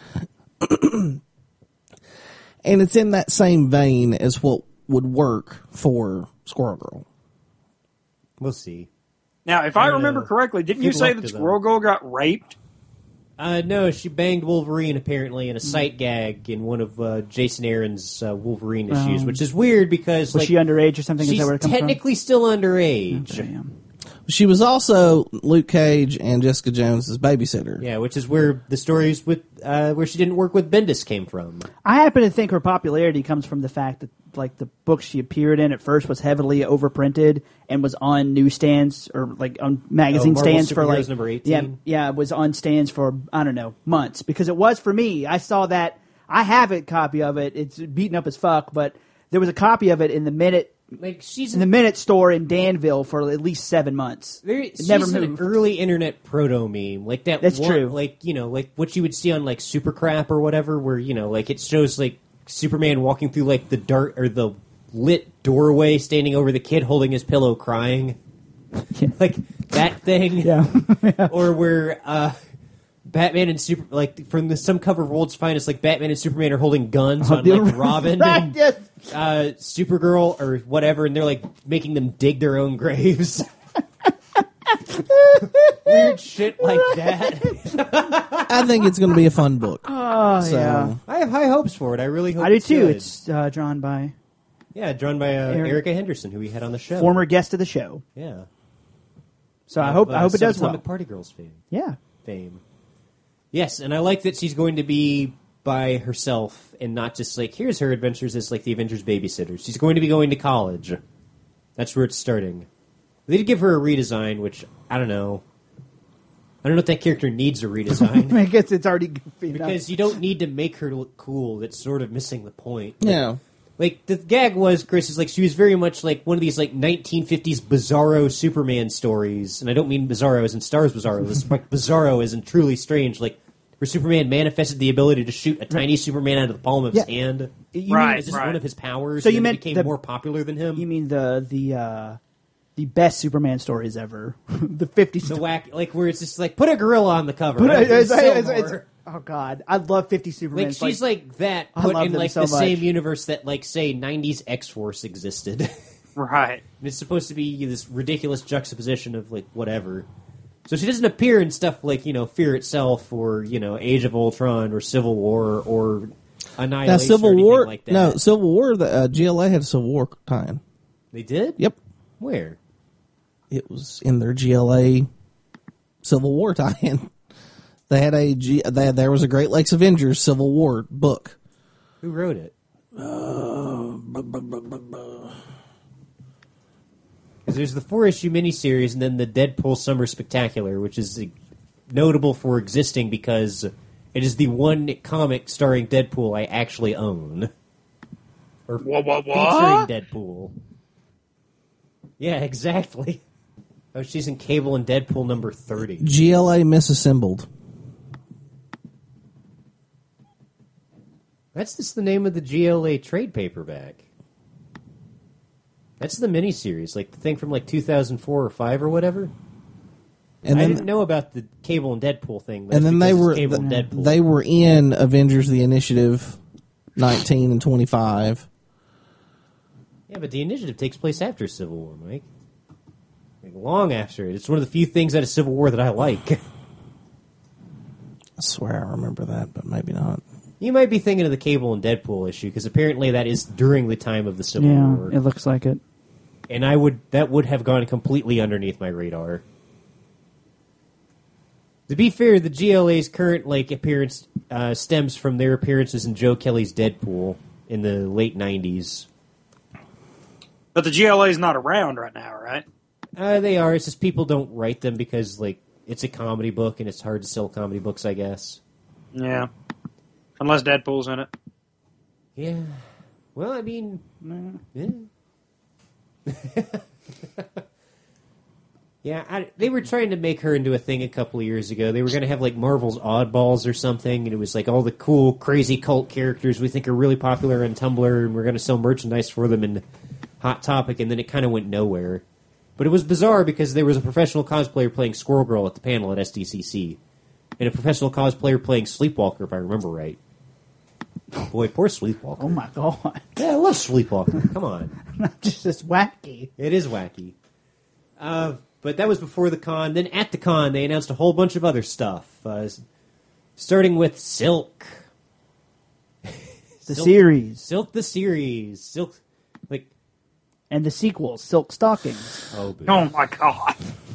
And it's in that same vein as what would work for Squirrel Girl. We'll see. Now, if I Uh, remember correctly, didn't you good say luck that to them. Squirrel Girl got raped? Uh, no, she banged Wolverine apparently in a sight gag in one of uh, Jason Aaron's uh, Wolverine issues, Um, which is weird because Was like, she underage or something? Is she's that where it comes technically still underage. from? Damn. She was also Luke Cage and Jessica Jones' babysitter. Yeah, which is where the stories with uh, where she didn't work with Bendis came from. I happen to think her popularity comes from the fact that, like, the book she appeared in at first was heavily overprinted and was on newsstands or like on magazine Oh, Marvel stands for Superheroes like number eighteen? yeah, yeah, it was on stands for I don't know months because it was for me. I saw that. I have a copy of it. It's beaten up as fuck, but there was a copy of it in the minute Like she's in the minute store in Danville for at least seven months. There, It she's never an moved. early internet proto meme, like that. That's one, true. Like you know, like what you would see on like Supercrap or whatever, where you know, like it shows like Superman walking through like the dark or the lit doorway, standing over the kid holding his pillow, crying, like that thing. Yeah. Or where uh, Batman and Super, like from the some cover of World's Finest, like Batman and Superman are holding guns on like Robin. Right, and, yes. uh, Supergirl or whatever, and they're like making them dig their own graves. Weird shit like that. I think it's going to be a fun book. Oh So, yeah, I have high hopes for it. I really hope I do it's too. good. It's uh, drawn by yeah, drawn by uh, Eric- Erica Henderson, who we had on the show. former guest of the show. yeah. So I Of, hope uh, I hope it does Subatomic well. Party Girls fame. Yeah. Fame. Yes, and I like that she's going to be by herself and not just like here's her adventures as like the Avengers babysitter. She's going to be going to college. That's where it's starting. They did give her a redesign, which I don't know. I don't know if that character needs a redesign. I guess it's already goofy enough. Because you don't need to make her look cool. That's sort of missing the point. Like, yeah. Like, the gag was, Chris, is like, she was very much like one of these, like, nineteen fifties Bizarro Superman stories. And I don't mean Bizarro as in Stars Bizarro. This like Bizarro as in Truly Strange. Like, where Superman manifested the ability to shoot a tiny Superman out of the palm of Yeah. his hand. You Right. As just right. one of his powers. So and you then meant it became the- more popular than him. You mean the the uh, the best Superman stories ever? the fifties. the whack, like, where it's just like, put a gorilla on the cover. But right? it's- Sell it's- it's- more. oh god, I love fifty Superman. Like she's like, that, I put love in them like so the same much. universe that like say nineties X Force existed. Right. It's supposed to be this ridiculous juxtaposition of like whatever. So she doesn't appear in stuff like you know Fear Itself or you know Age of Ultron or Civil War or Annihilation. Now, Civil or anything War, like that. no, Civil War, the uh, G L A had a Civil War tie-in. They did. Yep. Where? It was in their G L A Civil War tie-in. They had a G, they had, there was a Great Lakes Avengers Civil War book. Who wrote it? Because there's the four issue miniseries and then the Deadpool Summer Spectacular, which is uh, notable for existing because it is the one comic starring Deadpool I actually own. or What, what, featuring what? Deadpool. Yeah, exactly. Oh, she's in Cable and Deadpool number thirty. G L A Misassembled. That's just the name of the G L A trade paperback. That's the miniseries, like the thing from like two thousand four or five or whatever. And I then, didn't know about the Cable and Deadpool thing. But and then that's they because were it's Cable th- and Deadpool. they were in Avengers: The Initiative, nineteen and twenty-five. Yeah, but the initiative takes place after Civil War, Mike. Like, long after it. It's one of the few things out of Civil War that I like. I swear I remember that, but maybe not. You might be thinking of the Cable and Deadpool issue, because apparently that is during the time of the Civil Yeah, War. it looks like it. And I would that would have gone completely underneath my radar. To be fair, the G L A's current like appearance uh, stems from their appearances in Joe Kelly's Deadpool in the late nineties. But the G L A is not around right now, right? Uh, they are. It's just people don't write them because like it's a comedy book and it's hard to sell comedy books, I guess. Yeah. Unless Deadpool's in it. Yeah. Well, I mean, yeah. yeah, I, they were trying to make her into a thing a couple of years ago. They were going to have like Marvel's Oddballs or something, and it was like all the cool, crazy cult characters we think are really popular on Tumblr, and we're going to sell merchandise for them in Hot Topic, and then it kind of went nowhere. But it was bizarre because there was a professional cosplayer playing Squirrel Girl at the panel at S D C C, and a professional cosplayer playing Sleepwalker, if I remember right. Boy, poor Sleepwalker. Oh my god. Yeah, I love Sleepwalker. Come on. Just this wacky. It is wacky. Uh, but that was before the con. Then at the con, they announced a whole bunch of other stuff. Uh, starting with Silk. The Silk- series. Silk the series. Silk, like, And the sequel, Silk Stockings. oh, boo. Oh my god.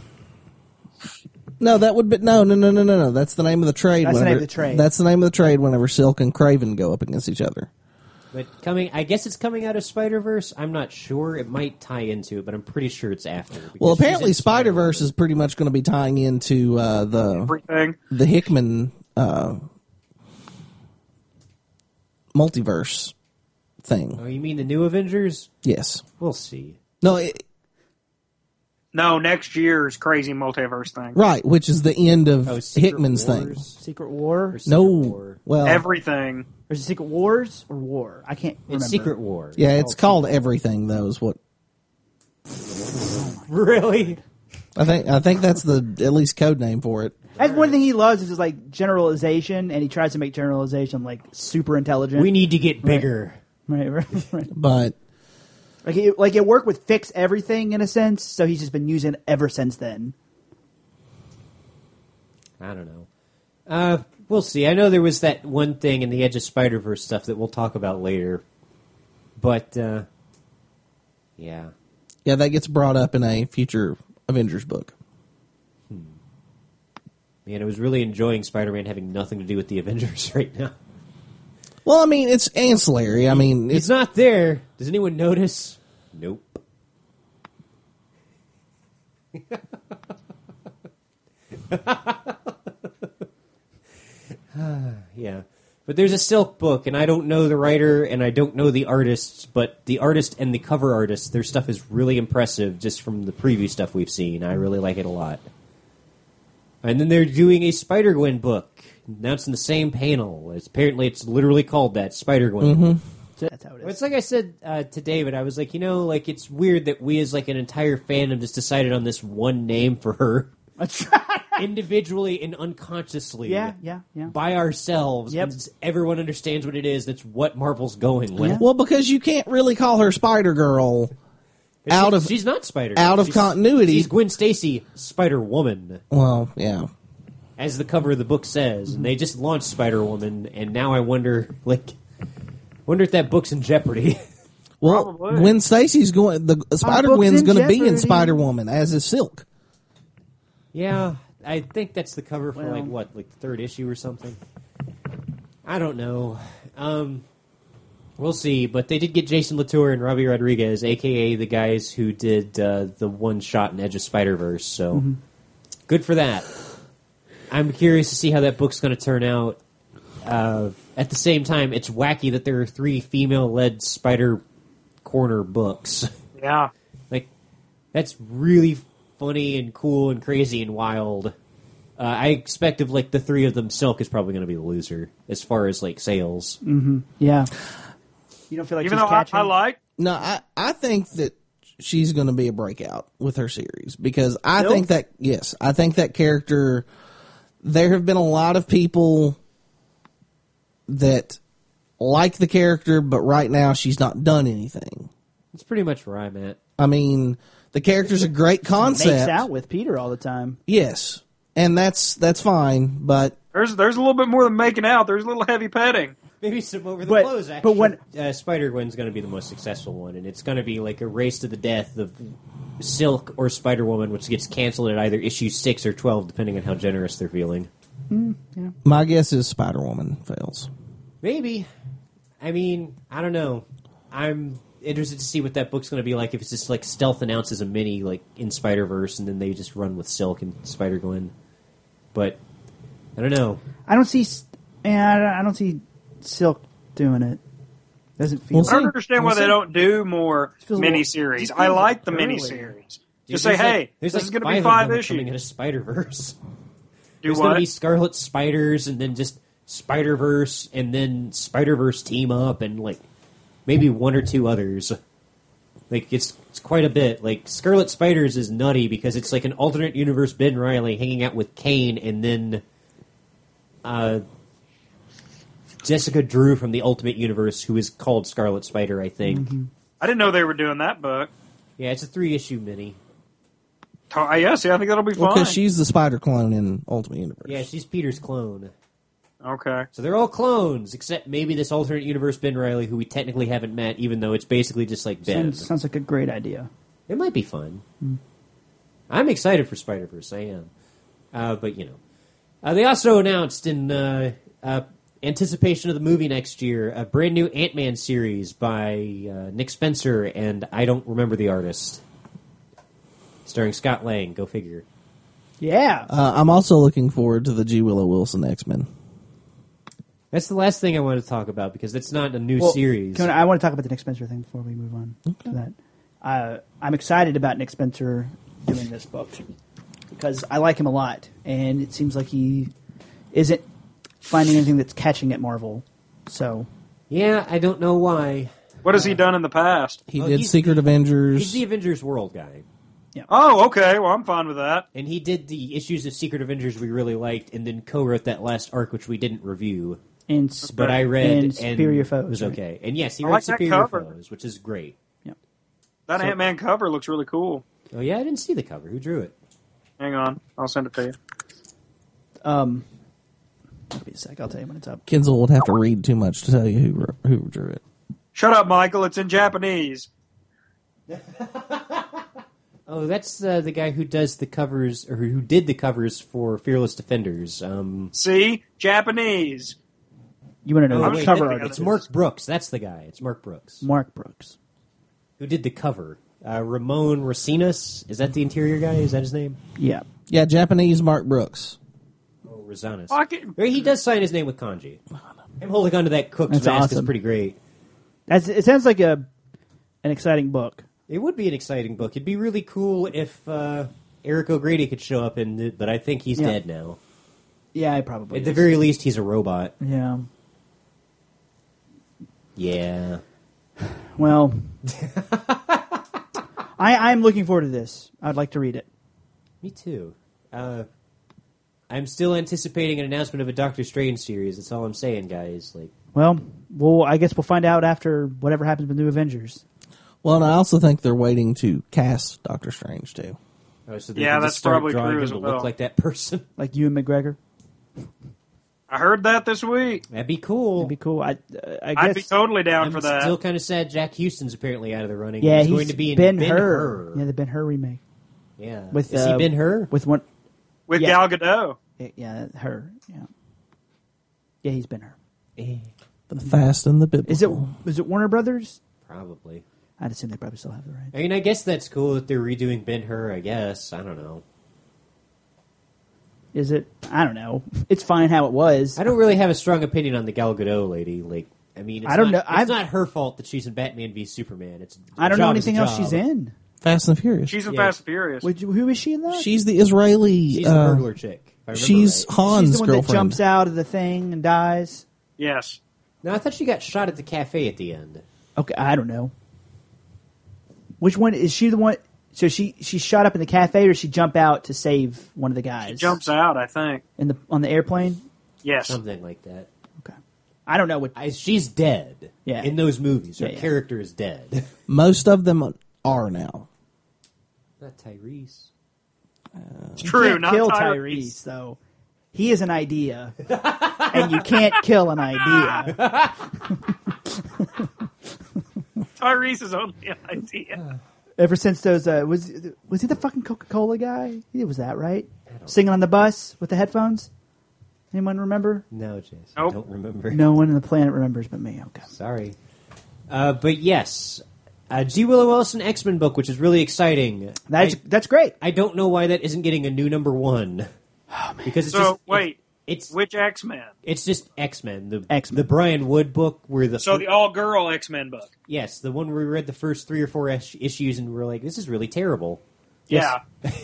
No, that would be no, no, no, no, no, no. That's the name of the trade. That's the whenever, name of the trade. That's the name of the trade. Whenever Silk and Craven go up against each other. But coming, I guess it's coming out of Spider-Verse. I'm not sure. It might tie into it, but I'm pretty sure it's after. because Well, she's apparently in Spider-Verse Spider-Man. is pretty much going to be tying into uh, the Everything. the Hickman uh, multiverse thing. Oh, you mean the new Avengers? Yes. We'll see. No. It, No, next year's crazy multiverse thing. right, which is the end of Oh, Secret Hickman's Wars? thing. Secret War? Or Secret No. War? Well, Everything. Or is it Secret Wars or War? I can't remember. It's Secret War. yeah, it's called Everything. Though is what Really? I think. I think that's the at least code name for it. That's one thing he loves is just like generalization, and he tries to make generalization like super intelligent. We need to get bigger. right, right, right. But Like it, like it worked with Fix Everything in a sense, so he's just been using it ever since then. I don't know. Uh, we'll see. I know there was that one thing in the Edge of Spider-Verse stuff that we'll talk about later. But, uh, yeah. yeah, that gets brought up in a future Avengers book. Man, I was really enjoying Spider-Man having nothing to do with the Avengers right now. Well, I mean, it's ancillary. I mean, It's it's not there. Does anyone notice? Nope. Yeah. But there's a Silk book, and I don't know the writer, and I don't know the artists, but the artist and the cover artist, their stuff is really impressive just from the preview stuff we've seen. I really like it a lot. And then they're doing a Spider-Gwen book, announced in the same panel. It's, apparently it's literally called that, Spider-Gwen. So that's how it is. It's like I said uh, to David, I was like, you know, like it's weird that we as like an entire fandom just decided on this one name for her individually and unconsciously. yeah, yeah, yeah. By ourselves. Yep. And just everyone understands what it is. That's what Marvel's going with. Yeah. well because you can't really call her Spider Girl But out she- of she's not Spider out of she's, continuity. She's Gwen Stacy, Spider Woman, Well, yeah. as the cover of the book says. And they just launched Spider Woman, and now I wonder, like, wonder if that book's in jeopardy. Well, Probably. Gwen Stacy's going. The Spider book's Gwen's in going to be in jeopardy. Spider Woman, as is Silk. Yeah, I think that's the cover for Well- like what, like the third issue or something. I don't know. Um, we'll see. But they did get Jason Latour and Robbie Rodriguez, aka the guys who did uh, the one shot in Edge of Spider Verse. So good for that. I'm curious to see how that book's going to turn out. uh, at the same time, it's wacky that there are three female-led Spider Corner books. Yeah. Like, that's really funny and cool and crazy and wild. Uh, I expect of like the three of them, Silk is probably going to be the loser as far as like sales. Mm-hmm. Yeah. You don't feel like Even she's though I, catching? I like, No, I, I think that she's going to be a breakout with her series because I Still? think that, yes, I think that character, there have been a lot of people that like the character, but right now she's not done anything. It's pretty much where I'm at. I mean, the character's a great concept. Makes out with Peter all the time. Yes, and that's that's fine, but there's there's a little bit more than making out. There's a little heavy petting. Maybe some over the But- clothes. but Actually, when- uh, Spider Gwen's going to be the most successful one, and it's going to be like a race to the death of Silk or Spider Woman, which gets canceled at either issue six or twelve, depending on how generous they're feeling. my guess is Spider Woman fails. Maybe. I mean, I don't know. I'm interested to see what that book's going to be like. If it's just like Stealth announces a mini like in Spider Verse, and then they just run with Silk and Spider Gwen. But I don't know. I don't see. Yeah, I don't- I don't see Silk doing it. Doesn't feel. We'll I don't see. understand why We'll they see. don't do more feels a little- miniseries. just I feels like the early. miniseries. Dude, Just say, there's like- hey, there's this like is going to five be of five them issues. coming out of Spider Verse. Do There's going what? to be Scarlet Spiders, and then just Spider Verse, and then Spider Verse team up, and like maybe one or two others. Like it's it's quite a bit. Like Scarlet Spiders is nutty because it's like an alternate universe Ben Reilly hanging out with Kane, and then uh, Jessica Drew from the Ultimate Universe, who is called Scarlet Spider, I think. I didn't know they were doing that book. Yeah, it's a three issue mini. Oh, yeah, see, I think that'll be Well, fine. because she's the Spider clone in Ultimate Universe. Yeah, she's Peter's clone. Okay. So they're all clones, except maybe this alternate universe Ben Reilly, who we technically haven't met, even though it's basically just like Ben. Sounds, sounds like a great idea. It might be fun. I'm excited for Spider Verse. I am, uh, but you know, uh, they also announced in uh, uh, anticipation of the movie next year a brand new Ant-Man series by uh, Nick Spencer, and I don't remember the artist, starring Scott Lang. Go figure. Yeah. Uh, I'm also looking forward to the G. Willow Wilson X-Men. That's the last thing I want to talk about because it's not a new Well, series. can I, I want to talk about the Nick Spencer thing before we move on to that. Uh, I'm excited about Nick Spencer doing this book because I like him a lot, and it seems like he isn't finding anything that's catching at Marvel. So Yeah, I don't know why. What has he done in the past? He Oh, did he's- Secret Avengers. He's the Avengers World guy. Oh, okay. Well, I'm fine with that. And he did the issues of Secret Avengers we really liked, and then co-wrote that last arc, which we didn't review, and but I read and and Superior Foes it was right? okay. And yes, he I wrote like that Superior cover. Foes, which is great. That So- Ant-Man cover looks really cool. Oh yeah, I didn't see the cover. Who drew it? Hang on. I'll send it to you. Um, give me a sec. I'll tell you when it's up. Kinzel would have to read too much to tell you who wrote- who drew it. Shut up, Michael. It's in Japanese. Oh, that's uh, the guy who does the covers, or who did the covers for Fearless Defenders. Um, See? Japanese. You want to know oh, the wait, cover that- artist? it's Mark Brooks. That's the guy. It's Mark Brooks Mark Brooks. who did the cover. Uh, Ramon Rosinas, is that the interior guy? Is that his name? Yeah. Yeah, Japanese Mark Brooks. Oh, Rosanas. I can- He does sign his name with kanji. Him holding onto that cook's That's mask is awesome. pretty great. That's, it sounds like a an exciting book. It would be an exciting book. It'd be really cool if uh, Eric O'Grady could show up in it, but I think he's Yeah. dead now. Yeah, I probably. At the is. very least, he's a robot. Yeah. Yeah. Well, I I'm looking forward to this. I'd like to read it. Me too. Uh, I'm still anticipating an announcement of a Doctor Strange series. That's all I'm saying, guys. Like, Well, well, I guess we'll find out after whatever happens with New Avengers. Well, and I also think they're waiting to cast Doctor Strange too. oh, so they Yeah, can that's just start probably drawing true him as to well. look like that person. Like you and McGregor. I heard that this week. That'd be cool. It'd be cool. I, uh, I I'd guess. be totally down I'm for that. still kind of sad Jack Houston's apparently out of the running. yeah, he's, he's going to be in Ben Ben Hur. Hur. Yeah, the Ben Hur remake Yeah. with Is uh, he Ben Hur? with one. With Yeah. Gal Gadot. Yeah, her. Yeah. Yeah, he's Ben Hur. Eh, The Fast and the Biblical. Is it is it Warner Brothers? probably. I'd assume they probably still have the rights. I mean, I guess that's cool that they're redoing Ben Hur. I guess I don't know. Is it? I don't know. It's fine how it was. I don't really have a strong opinion on the Gal Gadot lady. Like, I mean, it's I don't not, know. It's I've- not her fault that she's in Batman v Superman. It's I don't a know job is a anything else job. she's in. Fast and Furious. She's in Yeah. Fast and Furious. Would you- Who is she in that? She's the Israeli. She's uh, a burglar chick. if I remember She's right. Han's She's the one girlfriend. that jumps out of the thing and dies. Yes. No, I thought she got shot at the cafe at the end. Okay, I don't know. Which one is she? The one? So she she shot up in the cafe, or she jump out to save one of the guys? Jumps out, I think. in the on the airplane. Yes. Something like that. Okay, I don't know what. I, she's dead. Yeah. In those movies, her Yeah, yeah. character is dead. Most of them are now. Not Tyrese. It's You true. can't Not kill Tyrese. Tyrese though. He is an idea, and you can't kill an idea. Tyrese is only an idea. Ever since those, uh, was was he the fucking Coca Cola guy? He was that right? Singing on the bus with the headphones. Anyone remember? No, Jason. Nope. Don't remember. No one on the planet remembers but me. Okay. Sorry. Uh, but yes, uh, G. Willow Wilson X-Men book, which is really exciting. That's I, that's great. I don't know why that isn't getting a new number one. Because it's So just wait, it's which X Men? it's just X-Men, the X-Men. the Brian Wood book where the So the all girl X Men book. yes, the one where we read the first three or four is- issues and we were like, this is really terrible. Yeah.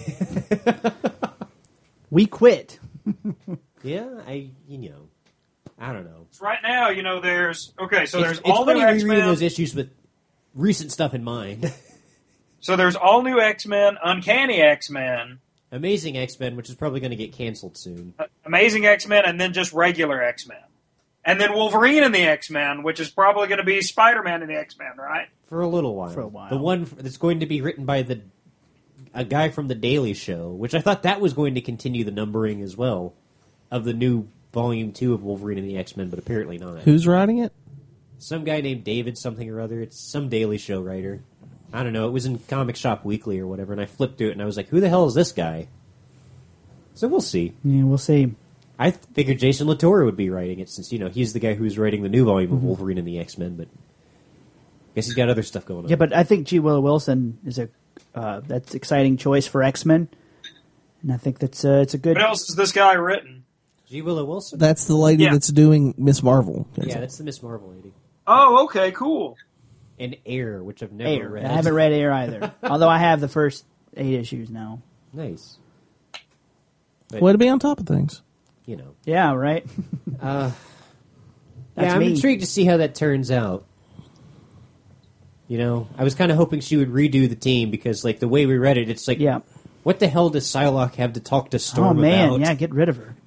We quit. Yeah, I you know, I don't know. So right now, you know, there's okay. So it's there's it's all funny new X rereading Men. those issues with recent stuff in mind. So there's all new X Men, Uncanny X Men, Amazing X-Men, which is probably going to get canceled soon. Amazing X Men, and then just regular X Men, and then Wolverine in the X Men, which is probably going to be Spider Man in the X Men, right? For a little while. For a while. The one f- that's going to be written by the a guy from the Daily Show, which I thought that was going to continue the numbering as well of the new volume two of Wolverine and the X-Men, but apparently not. Who's writing it? Some guy named David something or other. It's some Daily Show writer. I don't know. It was in Comic Shop Weekly or whatever, and I flipped through it and I was like, who the hell is this guy? So we'll see. Yeah, we'll see. I figured Jason Latour would be writing it since, you know, he's the guy who's writing the new volume of Wolverine and the X-Men, but I guess he's got other stuff going on. Yeah, but I think G. Willow Wilson is a uh, that's exciting choice for X Men, and I think that's uh, it's a good. What else has this guy written? G. Willow Wilson? That's the lady Yeah. that's doing Miss Marvel. yeah, that's the Miss Marvel lady. Oh, okay, cool. And Air, which I've never Air. read. I haven't read Air either, although I have the first eight issues now. Nice. But, Way to be on top of things. you know. Yeah, right. Uh, That's yeah, I'm me. intrigued to see how that turns out. You know, I was kind of hoping she would redo the team because, like, the way we read it, it's like, Yeah. what the hell does Psylocke have to talk to Storm Oh man, about? yeah, get rid of her.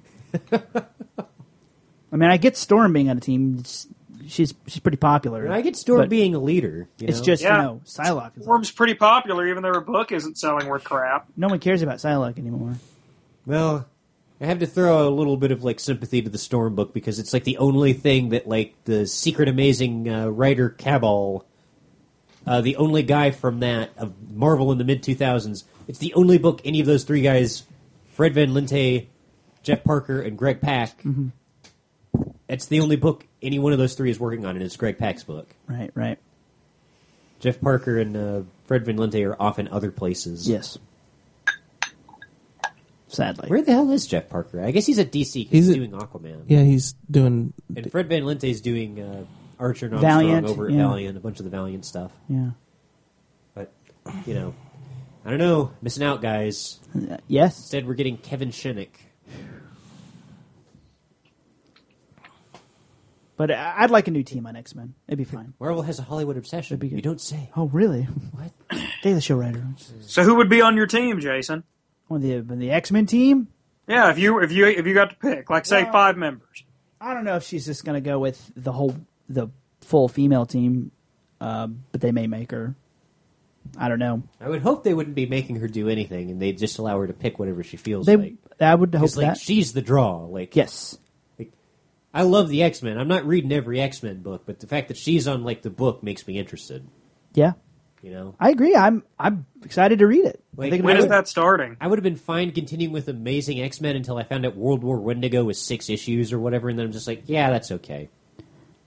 I mean, I get Storm being on the team. It's, she's she's pretty popular. And I get Storm but being a leader. You It's know? just Yeah. you know, Psylocke. Is Storm's pretty popular, even though her book isn't selling worth crap. no one cares about Psylocke anymore. Well, I have to throw a little bit of like sympathy to the Storm book because it's like the only thing that like the Secret Amazing uh, writer Cabal, uh, the only guy from that of Marvel in the mid two thousands. It's the only book any of those three guys, Fred Van Linte, Jeff Parker, and Greg Pak. Mm-hmm. It's the only book any one of those three is working on, and it's Greg Pak's book. Right, right. Jeff Parker and uh, Fred Van Linte are off in other places. Yes. Sadly. Where the hell is Jeff Parker? I guess he's at D C because He's he's, at- doing Aquaman. Yeah, he's doing. And Fred Van Linte's doing uh, Archer and Armstrong Valiant, over at yeah. Valiant, a bunch of the Valiant stuff. Yeah. But, you know, I don't know. Missing out, guys. Uh, yes. Instead, we're getting Kevin Shinnick. But I- I'd like a new team on X Men. It'd be fine. Marvel has a Hollywood obsession. That'd be good. You don't say. Oh, really? What? They're the show writer. So who would be on your team, Jason? On the the X Men team. Yeah, if you if you if you got to pick, like say Well- five members. I don't know if she's just going to go with the whole the full female team, uh, but they may make her. I don't know. I would hope they wouldn't be making her do anything, and they'd just allow her to pick whatever she feels They. like. I would hope 'Cause, like, that. she's the draw. Like, Yes. I love the X Men. I'm not reading every X Men book, but the fact that she's on like the book makes me interested. Yeah. You know, I agree. I'm I'm excited to read it. Like, I think it'll When be is good. that starting? I would have been fine continuing with Amazing X Men until I found out World War Wendigo was six issues or whatever, and then I'm just like, yeah, that's okay.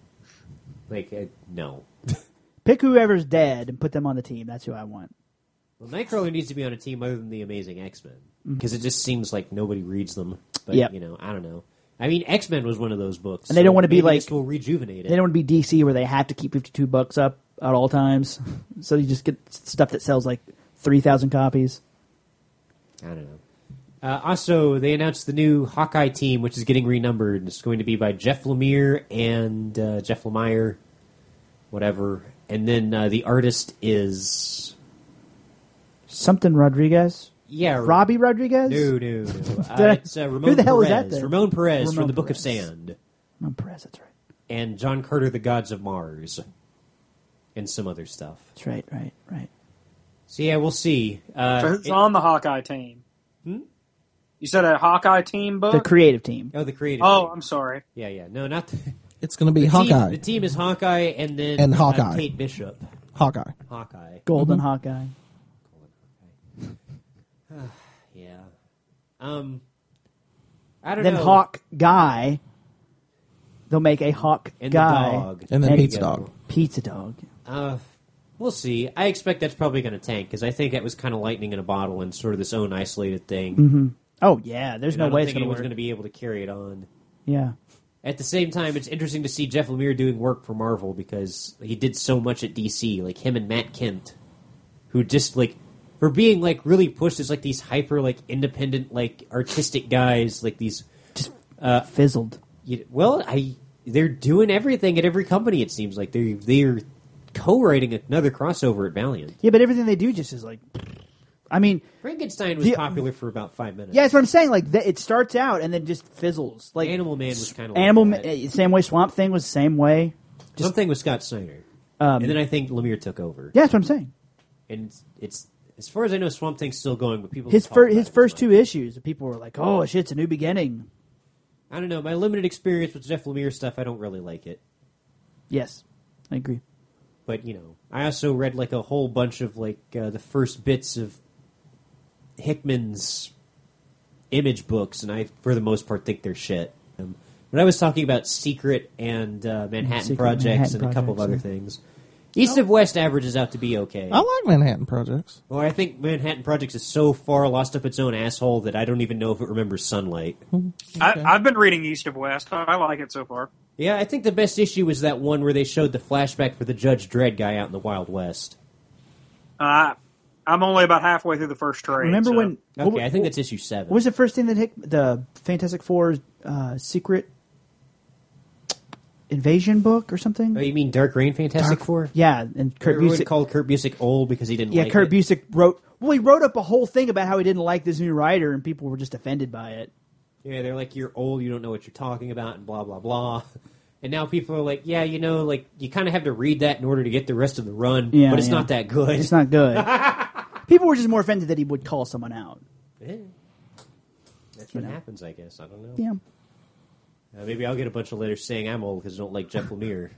Like, uh, no. Pick whoever's dead and put them on the team. That's who I want. Well, Nightcrawler needs to be on a team other than the Amazing X-Men because it just seems like nobody reads them. But Yep. you know, I don't know. I mean, X-Men was one of those books, And they don't wanna be maybe like- this will rejuvenate it. They don't want to be D C where they have to keep fifty-two bucks up at all times. So you just get stuff that sells like three thousand copies. I don't know. Uh, also, they announced the new Hawkeye team, which is getting renumbered. It's going to be by Jeff Lemire and uh, Jeff Lemire, whatever. And then uh, the artist is Something Rodriguez? yeah, Robbie Rodriguez? No, no, no. Did Uh, I- it's uh, Ramon Who the hell is Perez. that then? Ramon Perez Ramon from the Book of Perez. Sand, Oh, Perez, that's right. and John Carter, The Gods of Mars, and some other stuff. That's right, right, right. So yeah, we'll see. Uh, So who's it- on the Hawkeye team? Hmm? You said a Hawkeye team book? The creative team. oh, the creative. oh, team. I'm sorry. yeah, yeah. No, not the, It's going to be the Hawkeye. Team, the team is Hawkeye, and then And uh, Hawkeye. Kate Bishop. Hawkeye. Hawkeye. Golden Hawkeye. Yeah. Um. I don't Then know. Hawk Guy. They'll make a Hawk and Guy. the dog. And then And- Pizza Dog. Pizza Dog. Uh, we'll see. I expect that's probably going to tank because I think that was kind of lightning in a bottle and sort of this own isolated thing. Mm-hmm. Oh, yeah. There's And no I don't way think it's going to anyone's work. going to be able to carry it on. Yeah. At the same time, it's interesting to see Jeff Lemire doing work for Marvel because he did so much at D C, like him and Matt Kent, who just like for being like really pushed as like these hyper like independent like artistic guys, like these. Just Uh, fizzled. you, well, I they're doing everything at every company. It seems like they they're co-writing another crossover at Valiant. Yeah, but everything they do just is like. I mean, Frankenstein was The- popular for about five minutes. yeah, that's what I'm saying. Like, th- it starts out and then just fizzles. Like Animal Man was kind of Animal, like Ma- that. uh, same way. Swamp Thing was the same way. Something with Scott Snyder, Um, and then I think Lemire took over. yeah, that's what I'm saying. And it's, it's as far as I know, Swamp Thing's still going, but people His don't talk first about his it as first much. two issues, people were like, "Oh shit, it's a new beginning." I don't know. My limited experience with Jeff Lemire stuff, I don't really like it. Yes, I agree. But you know, I also read like a whole bunch of like uh, the first bits of Hickman's Image books, and I, for the most part, think they're shit. Um, but I was talking about Secret and uh, Manhattan Secret Projects Manhattan and a couple of Projects, other yeah. things. East of West averages out to be okay. I like Manhattan Projects. Well, I think Manhattan Projects is so far lost up its own asshole that I don't even know if it remembers sunlight. I, I've been reading East of West. I like it so far. Yeah, I think the best issue was that one where they showed the flashback for the Judge Dredd guy out in the Wild West. Uh, I'm only about halfway through the first trade. Remember so- when? Okay, what, I think that's issue seven. What was the first thing that Hick, the Fantastic Four uh, Secret Invasion book or something? Oh, you mean Dark Reign Fantastic Four? Yeah, and Kurt Everyone Busiek. called Kurt Busiek old because he didn't yeah, like Kurt it. Busiek wrote. Well, he wrote up a whole thing about how he didn't like this new writer, and people were just offended by it. Yeah, they're like, you're old, you don't know what you're talking about, and blah, blah, blah. And now people are like, yeah, you know, like, you kind of have to read that in order to get the rest of the run, Yeah, but it's yeah. not that good. It's not good. People were just more offended that he would call someone out. Yeah. That's what know. happens, I guess. I don't know. Yeah. Uh, maybe I'll get a bunch of letters saying I'm old because I don't like Jeff Lemire.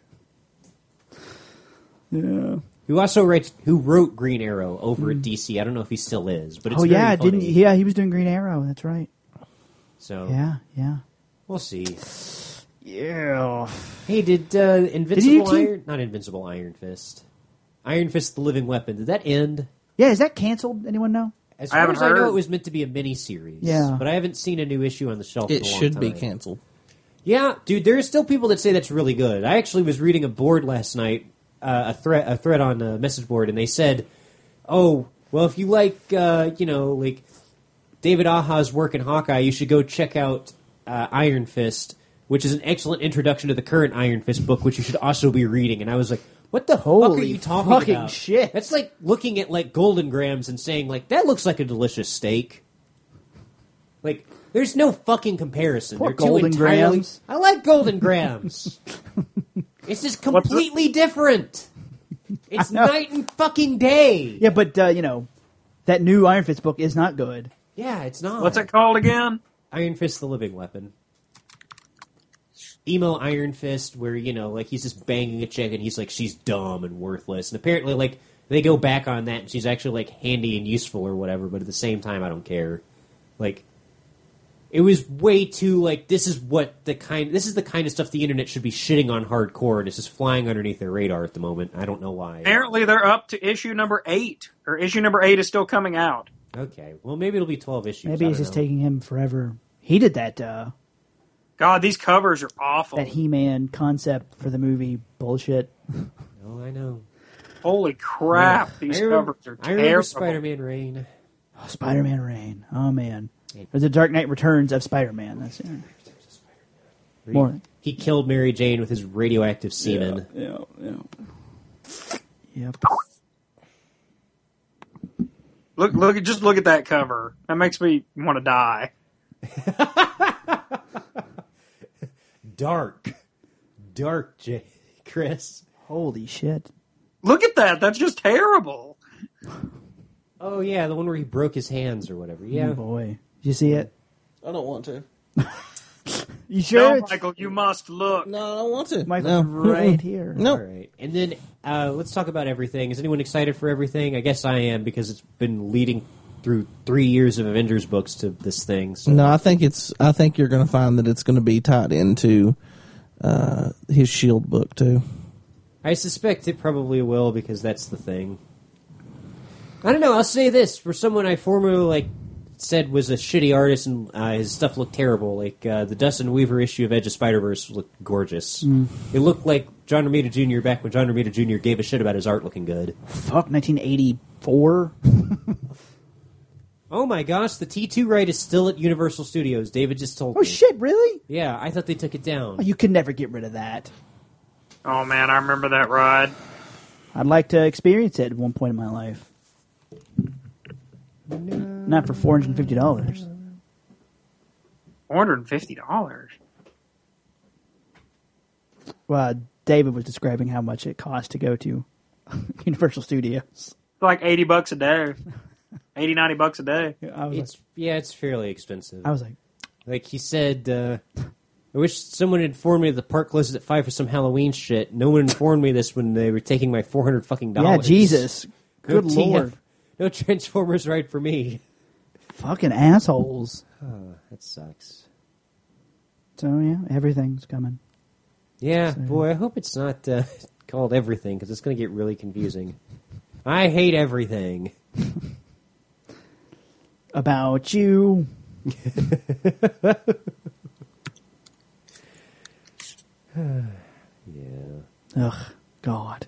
Yeah. Who also writes, who wrote Green Arrow over at D C. I don't know if he still is, but it's Oh very yeah, funny. didn't he? Yeah, he was doing Green Arrow. That's right. So Yeah, yeah. we'll see. Yeah. Hey, did uh, Invincible Did he keep- Iron, not Invincible Iron Fist, Iron Fist: The Living Weapon? Did that end? Yeah, is that canceled? Anyone know? As I far haven't as I know, heard. it was meant to be a mini series. Yeah. but I haven't seen a new issue on the shelf. in It a long should be time. canceled. Yeah, dude, there are still people that say that's really good. I actually was reading a board last night, uh, a thread, a thread on a message board, and they said, "Oh, well, if you like, uh, you know, like David Aja's work in Hawkeye, you should go check out uh, Iron Fist, which is an excellent introduction to the current Iron Fist book, which you should also be reading." And I was like, "What the fuck are Holy you talking fucking about?" shit. That's like looking at like Golden Grams and saying like that looks like a delicious steak. Like, there's no fucking comparison. Poor They're two Golden entirely- Grams. I like Golden Grams. It's just completely different. It's know. night and fucking day. Yeah, but uh, you know, that new Iron Fist book is not good. Yeah, it's not. What's it called again? Iron Fist: The Living Weapon. Emo Iron Fist, where you know, like he's just banging a chick and he's like, she's dumb and worthless, and apparently, like they go back on that, and she's actually like handy and useful or whatever. But at the same time, I don't care. Like, it was way too like this is what the kind this is the kind of stuff the internet should be shitting on hardcore, and it's just flying underneath their radar at the moment. I don't know why. Apparently, they're up to issue number eight, or issue number eight is still coming out. Okay, well maybe it'll be twelve issues. Maybe I it's don't just know. taking him forever. He did that uh, God, these covers are awful. that He-Man concept for the movie bullshit. Oh, I know. Holy crap, these I remember, covers are I remember terrible. Spider-Man Reign. Oh, Spider-Man Reign. Oh man, or the Dark Knight Returns of Spider-Man. That's it. More. He killed Mary Jane with his radioactive semen. Yeah, yeah. Yep. Look, look, at just look at that cover. That makes me want to die. Dark, dark, J- Chris. Holy shit. Look at that. That's just terrible. Oh yeah, the one where he broke his hands or whatever. Yeah. Oh boy. Did you see it? I don't want to. You sure? No, it's Michael, you must look. No, I don't want to. Michael's no. right here. No. All right, and then uh, let's talk about everything. Is anyone excited for everything? I guess I am because it's been leading through three years of Avengers books to this thing. So. No, I think it's. I think you're going to find that it's going to be tied into uh, his Shield book too. I suspect it probably will because that's the thing. I don't know. I'll say this for someone I formerly like said was a shitty artist and uh, his stuff looked terrible. Like uh, the Dustin Weaver issue of Edge of Spider-Verse looked gorgeous. Mm. It looked like John Romita Junior back when John Romita Junior gave a shit about his art looking good. Fuck, nineteen eighty-four? Oh my gosh, the T two right is still at Universal Studios. David just told Oh me. shit, really? Yeah, I thought they took it down. Oh, you could never get rid of that. Oh man, I remember that ride. I'd like to experience it at one point in my life. Not for four hundred fifty dollars. Four hundred and fifty dollars. Well, David was describing how much it cost to go to Universal Studios. Like eighty bucks a day. eighty, ninety bucks a day. I was It's yeah, it's fairly expensive. like, I was like, Like he said, uh, I wish someone had informed me the park closes at five for some Halloween shit. No one informed me this when they were taking my four hundred fucking dollars. yeah, Jesus, No good T F lord, no Transformers ride for me. fucking assholes. Oh, that sucks. So yeah, everything's coming. Yeah, So- boy, I hope it's not uh, called everything because it's going to get really confusing. I hate everything. About you. Yeah. Ugh, God.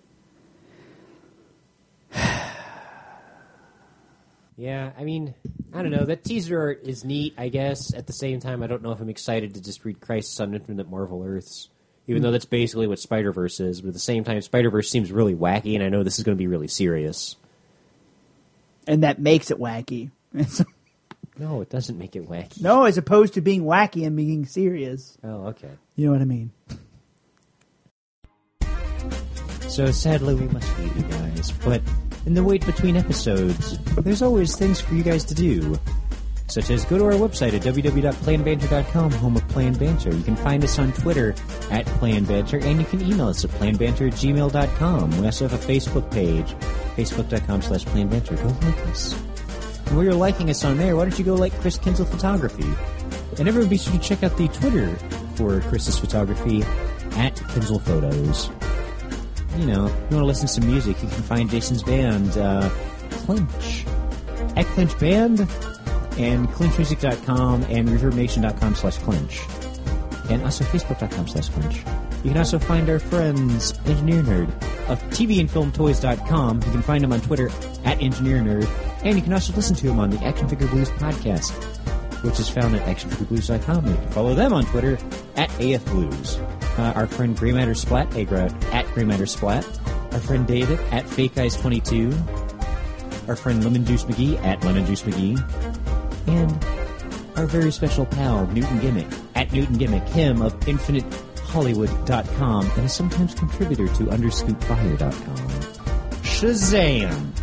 Yeah, I mean, I don't know. That teaser art is neat, I guess. At the same time, I don't know if I'm excited to just read Crisis on Infinite Marvel Earths, even though that's basically what Spider-Verse is. But at the same time, Spider-Verse seems really wacky, and I know this is going to be really serious. And that makes it wacky. It's- No, it doesn't make it wacky. no, as opposed to being wacky and being serious. Oh, okay. You know what I mean? So sadly, we must leave you guys, but in the wait between episodes, there's always things for you guys to do. Such as go to our website at w w w dot plan banter dot com, home of Plan Banter. You can find us on Twitter at Plan Banter, and you can email us at plan banter at gmail dot com. We also have a Facebook page, facebook dot com slash plan banter. Go like us. And while you're liking us on there, why don't you go like Chris Kinzel Photography? And everyone be sure to check out the Twitter for Chris's photography at Kinzel Photos. You know, if you want to listen to some music, you can find Jason's band, uh, Clinch, at Clinch Band, and clinch music dot com and reverb nation dot com slash clinch. And also facebook dot com slash clinch. You can also find our friends, Engineer Nerd, of T V and Film Toys dot com. You can find him on Twitter at Engineer Nerd. And you can also listen to him on the Action Figure Blues podcast, which is found at action figure blues dot com. You can follow them on Twitter at A F Blues. Uh, our friend Grey Matter Splat, Agra, at Grey Matter Splat. Our friend David at Fake Eyes twenty-two. Our friend Lemon Juice McGee at Lemon Juice McGee. And our very special pal, Newton Gimmick, at Newton Gimmick, him of infinite hollywood dot com, and a sometimes contributor to underscoop fire dot com. Shazam!